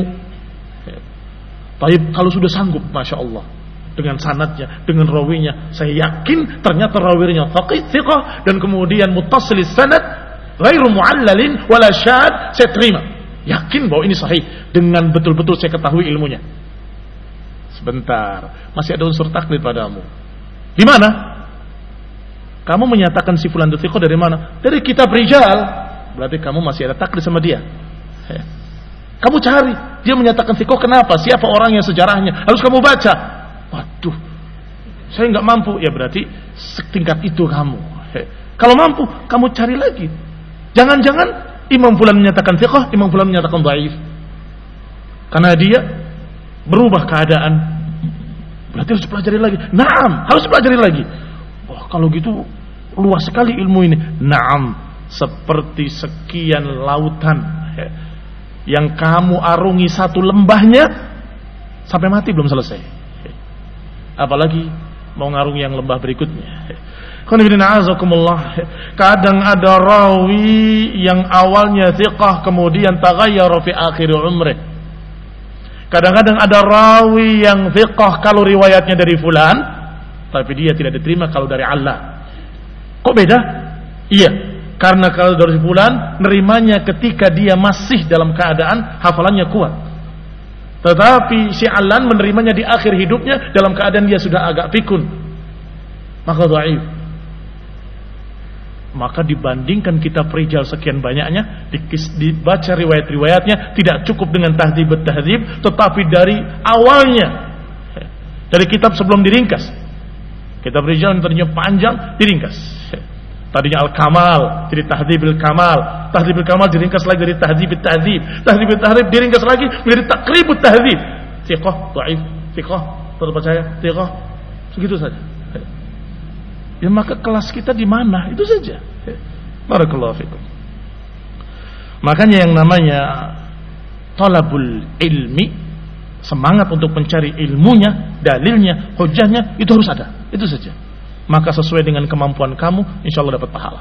Tapi kalau sudah sanggup, masya Allah, dengan sanadnya, dengan rawinya, saya yakin ternyata rawinya faqih, thiqah, dan kemudian muttasilis sanad, ghairu mu'allalin wala syad, saya terima. Yakin bahwa ini sahih dengan betul-betul saya ketahui ilmunya. Sebentar, masih ada unsur taklid padamu. Di mana? Kamu menyatakan si fulan itu thiqah dari mana? Dari kitab rijal. Berarti kamu masih ada taklid sama dia. Ya. Kamu cari, dia menyatakan thiqah kenapa? Siapa orangnya, sejarahnya? Harus kamu baca. Waduh, saya nggak mampu. Ya berarti setingkat itu kamu. Ya. Kalau mampu, kamu cari lagi. Jangan-jangan Imam fulan menyatakan thiqah, Imam fulan menyatakan dhaif. Karena dia berubah keadaan. Berarti harus pelajari lagi. Naam, harus pelajari lagi. Wah, kalau gitu luas sekali ilmu ini. Naam, seperti sekian lautan. Ya. Yang kamu arungi satu lembahnya sampai mati belum selesai. Apalagi mau ngarungi yang lembah berikutnya. Kadang ada rawi yang awalnya thiqah kemudian taghayyara fi akhir umrih. Kadang-kadang ada rawi yang thiqah kalau riwayatnya dari fulan, tapi dia tidak diterima kalau dari Allah. Kok beda? Iya. Karena kalau dari fulan nerimanya ketika dia masih dalam keadaan hafalannya kuat. Tetapi si Alan menerimanya di akhir hidupnya dalam keadaan dia sudah agak pikun. Maka dhaif. Maka dibandingkan kitab rijal sekian banyaknya, dibaca riwayat-riwayatnya tidak cukup dengan tahdhib at-tahdhib, tetapi dari awalnya, dari kitab sebelum diringkas. Kitab rijal yang tadinya panjang diringkas. Tadinya Al-Kamal jadi Tahdhibul Kamal, Tahdhibul Kamal diringkas lagi dari Tahdhibut Tahdhib, Tahdhibut Tahdhib diringkas lagi menjadi Taqribut Tahdhib. Thiqah, dhaif, thiqah, terpercaya, thiqah, segitu saja. Ya maka kelas kita di mana? Itu saja. Barakallahu fikum. Makanya yang namanya talabul ilmi, semangat untuk mencari ilmunya, dalilnya, hujahnya, itu harus ada. Itu saja. Maka sesuai dengan kemampuan kamu, insya Allah dapat pahala.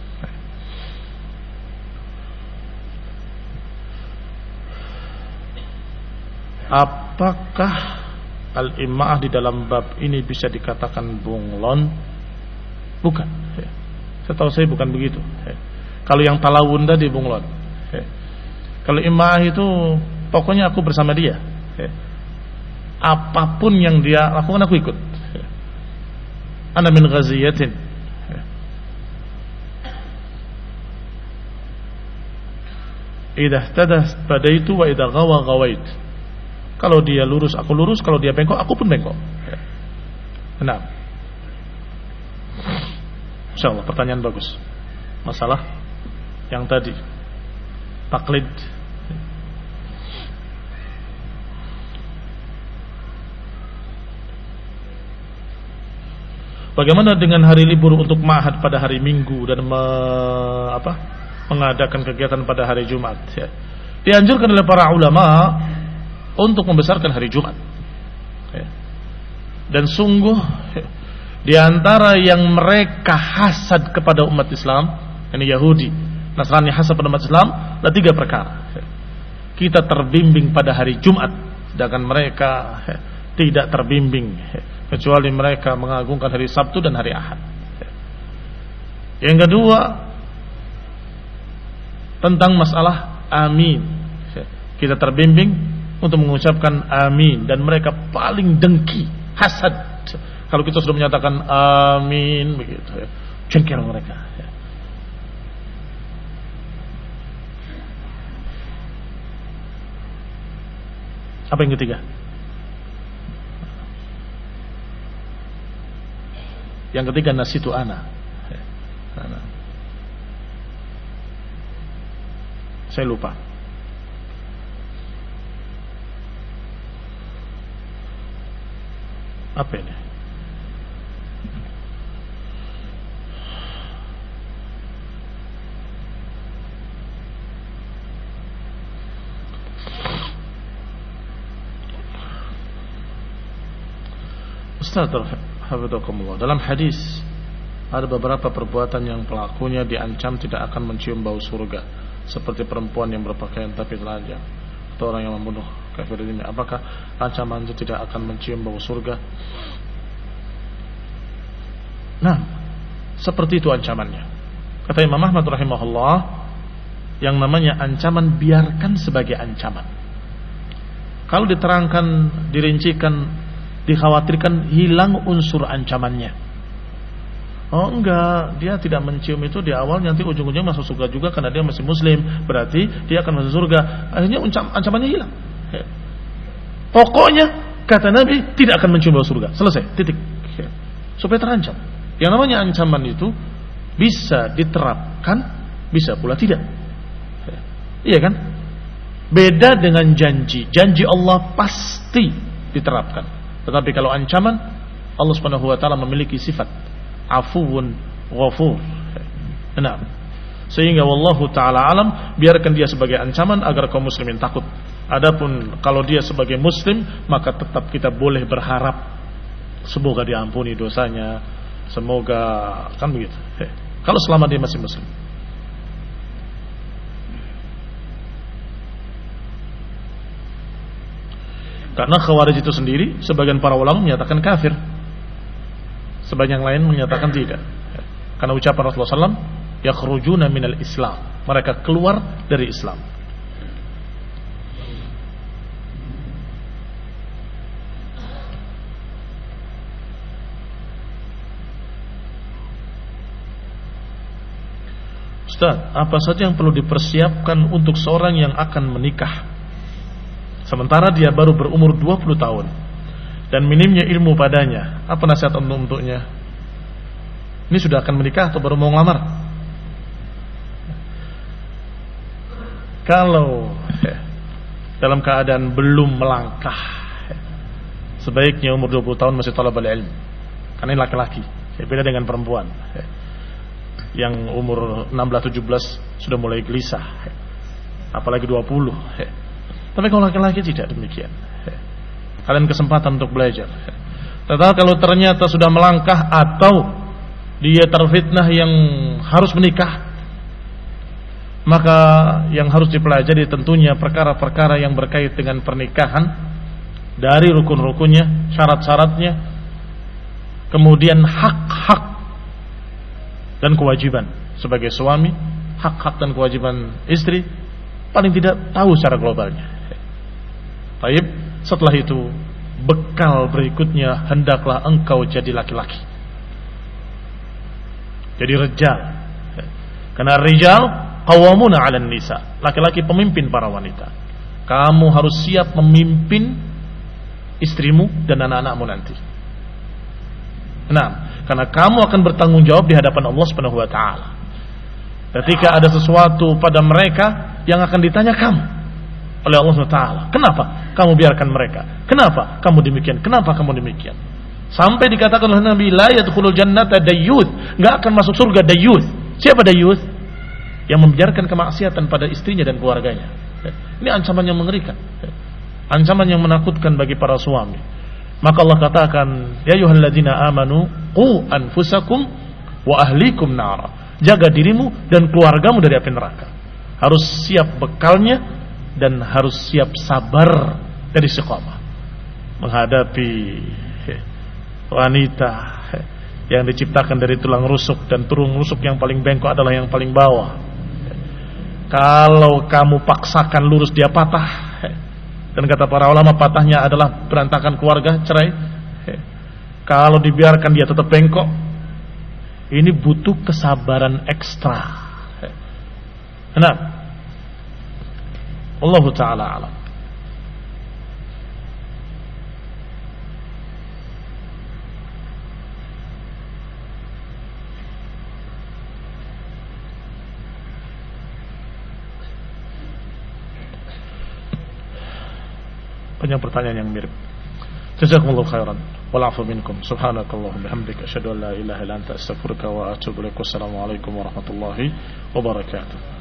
Apakah al-ima'ah di dalam bab ini bisa dikatakan bunglon? Bukan. Setahu saya bukan begitu. Kalau yang talawun tadi bunglon. Kalau ima'ah itu pokoknya aku bersama dia. Apapun yang dia lakukan aku ikut. Ana min ghaziyatin. Idza ihtada badaitu wa idza ghawa ghawait. Kalau dia lurus aku lurus, kalau dia bengkok aku pun bengkok. Nah. Insyaallah pertanyaan bagus. Masalah yang tadi taklid. Bagaimana dengan hari libur untuk ma'had pada hari Minggu dan me, apa, mengadakan kegiatan pada hari Jumat? Ya. Dianjurkan oleh para ulama untuk membesarkan hari Jumat. Ya. Dan sungguh ya, di antara yang mereka hasad kepada umat Islam, ini Yahudi, Nasrani hasad pada umat Islam, ada tiga perkara. Ya. Kita terbimbing pada hari Jumat, sedangkan mereka ya, tidak terbimbing. Ya. Kecuali mereka mengagungkan hari Sabtu dan hari Ahad. Yang kedua tentang masalah amin. Kita terbimbing untuk mengucapkan amin, dan mereka paling dengki, hasad kalau kita sudah menyatakan amin begitu ya. Jengkel mereka. Apa yang ketiga? Yang ketiga nasitu ana. ana. Saya lupa. Apa ini? Ustaz Hafidhakumullah, dalam hadis ada beberapa perbuatan yang pelakunya diancam tidak akan mencium bau surga, seperti perempuan yang berpakaian tapi telanjang atau orang yang membunuh kafir ini. Apakah ancaman itu tidak akan mencium bau surga? Nah, seperti itu ancamannya. Kata Imam Ahmad rahimahullah, yang namanya ancaman biarkan sebagai ancaman. Kalau diterangkan, dirincikan dikhawatirkan hilang unsur ancamannya. Oh enggak, dia tidak mencium itu di awal, nanti ujung-ujungnya masuk surga juga karena dia masih muslim, berarti dia akan masuk surga. Akhirnya ancamannya hilang. Pokoknya kata Nabi tidak akan mencium bau surga. Selesai, titik. Supaya terancam. Yang namanya ancaman itu bisa diterapkan, bisa pula tidak. Iya kan? Beda dengan janji. Janji Allah pasti diterapkan. Tetapi kalau ancaman, Allah Subhanahu wa taala memiliki sifat afuwun ghafur. Nah, sehingga wallahu taala alam, biarkan dia sebagai ancaman agar kaum muslimin takut. Adapun kalau dia sebagai muslim, maka tetap kita boleh berharap semoga diampuni dosanya, semoga kan begitu. Kalau selama dia masih muslim. Karena Khawarij itu sendiri, sebagian para ulama menyatakan kafir, sebagian lain menyatakan tidak. Karena ucapan Rasulullah sallallahu alaihi wasallam, yakhrujuna minal Islam, mereka keluar dari Islam. Ustaz, apa saja yang perlu dipersiapkan untuk seorang yang akan menikah sementara dia baru berumur dua puluh tahun dan minimnya ilmu padanya? Apa nasihat untuknya? Ini sudah akan menikah atau baru mau ngelamar? Kalau ya, dalam keadaan belum melangkah, ya, sebaiknya umur dua puluh tahun masih thalabul ilm. Karena ini laki-laki, ya, beda dengan perempuan, ya, yang umur enam belas tujuh belas sudah mulai gelisah, ya, apalagi dua puluh, ya. Tapi kalau laki-laki tidak demikian. Kalian kesempatan untuk belajar. Tetapi kalau ternyata sudah melangkah atau dia terfitnah yang harus menikah, maka yang harus dipelajari tentunya perkara-perkara yang berkait dengan pernikahan, dari rukun-rukunnya, syarat-syaratnya, kemudian hak-hak dan kewajiban sebagai suami, hak-hak dan kewajiban istri, paling tidak tahu secara globalnya. Baik, setelah itu bekal berikutnya, hendaklah engkau jadi laki-laki, jadi rijal. Karena rijal qawwamuna 'alan nisa, laki-laki pemimpin para wanita. Kamu harus siap memimpin istrimu dan anak-anakmu nanti. Nah, karena kamu akan bertanggung jawab di hadapan Allah Subhanahu wa taala. Ketika ada sesuatu pada mereka yang akan ditanya kamu oleh Allah Subhanahu wa taala, kenapa kamu biarkan mereka? Kenapa kamu demikian? Kenapa kamu demikian? Sampai dikatakan oleh Nabi, la yadkhulul jannata dayyuth, enggak akan masuk surga dayyuth. Siapa dayyuth? Yang membiarkan kemaksiatan pada istrinya dan keluarganya. Ini ancaman yang mengerikan, ancaman yang menakutkan bagi para suami. Maka Allah katakan, ya ayyuhalladzina amanu qu anfusakum wa ahlikum nara. Jaga dirimu dan keluargamu dari api neraka. Harus siap bekalnya dan harus siap sabar dari istiqamah menghadapi wanita yang diciptakan dari tulang rusuk, dan tulang rusuk yang paling bengkok adalah yang paling bawah. Kalau kamu paksakan lurus, dia patah. Dan kata para ulama, patahnya adalah berantakan keluarga, cerai. Kalau dibiarkan dia tetap bengkok, ini butuh kesabaran ekstra. Nah, Allah Ta'ala alam. Banyak pertanyaan yang mirip. Jazakumullahu khairan. Wal 'afu minkum. Subhanakallahumma bihamdika asyhadu an la ilaha illa anta astaghfiruka wa atubu ilaik. Wassalamu alaikum warahmatullahi wabarakatuh.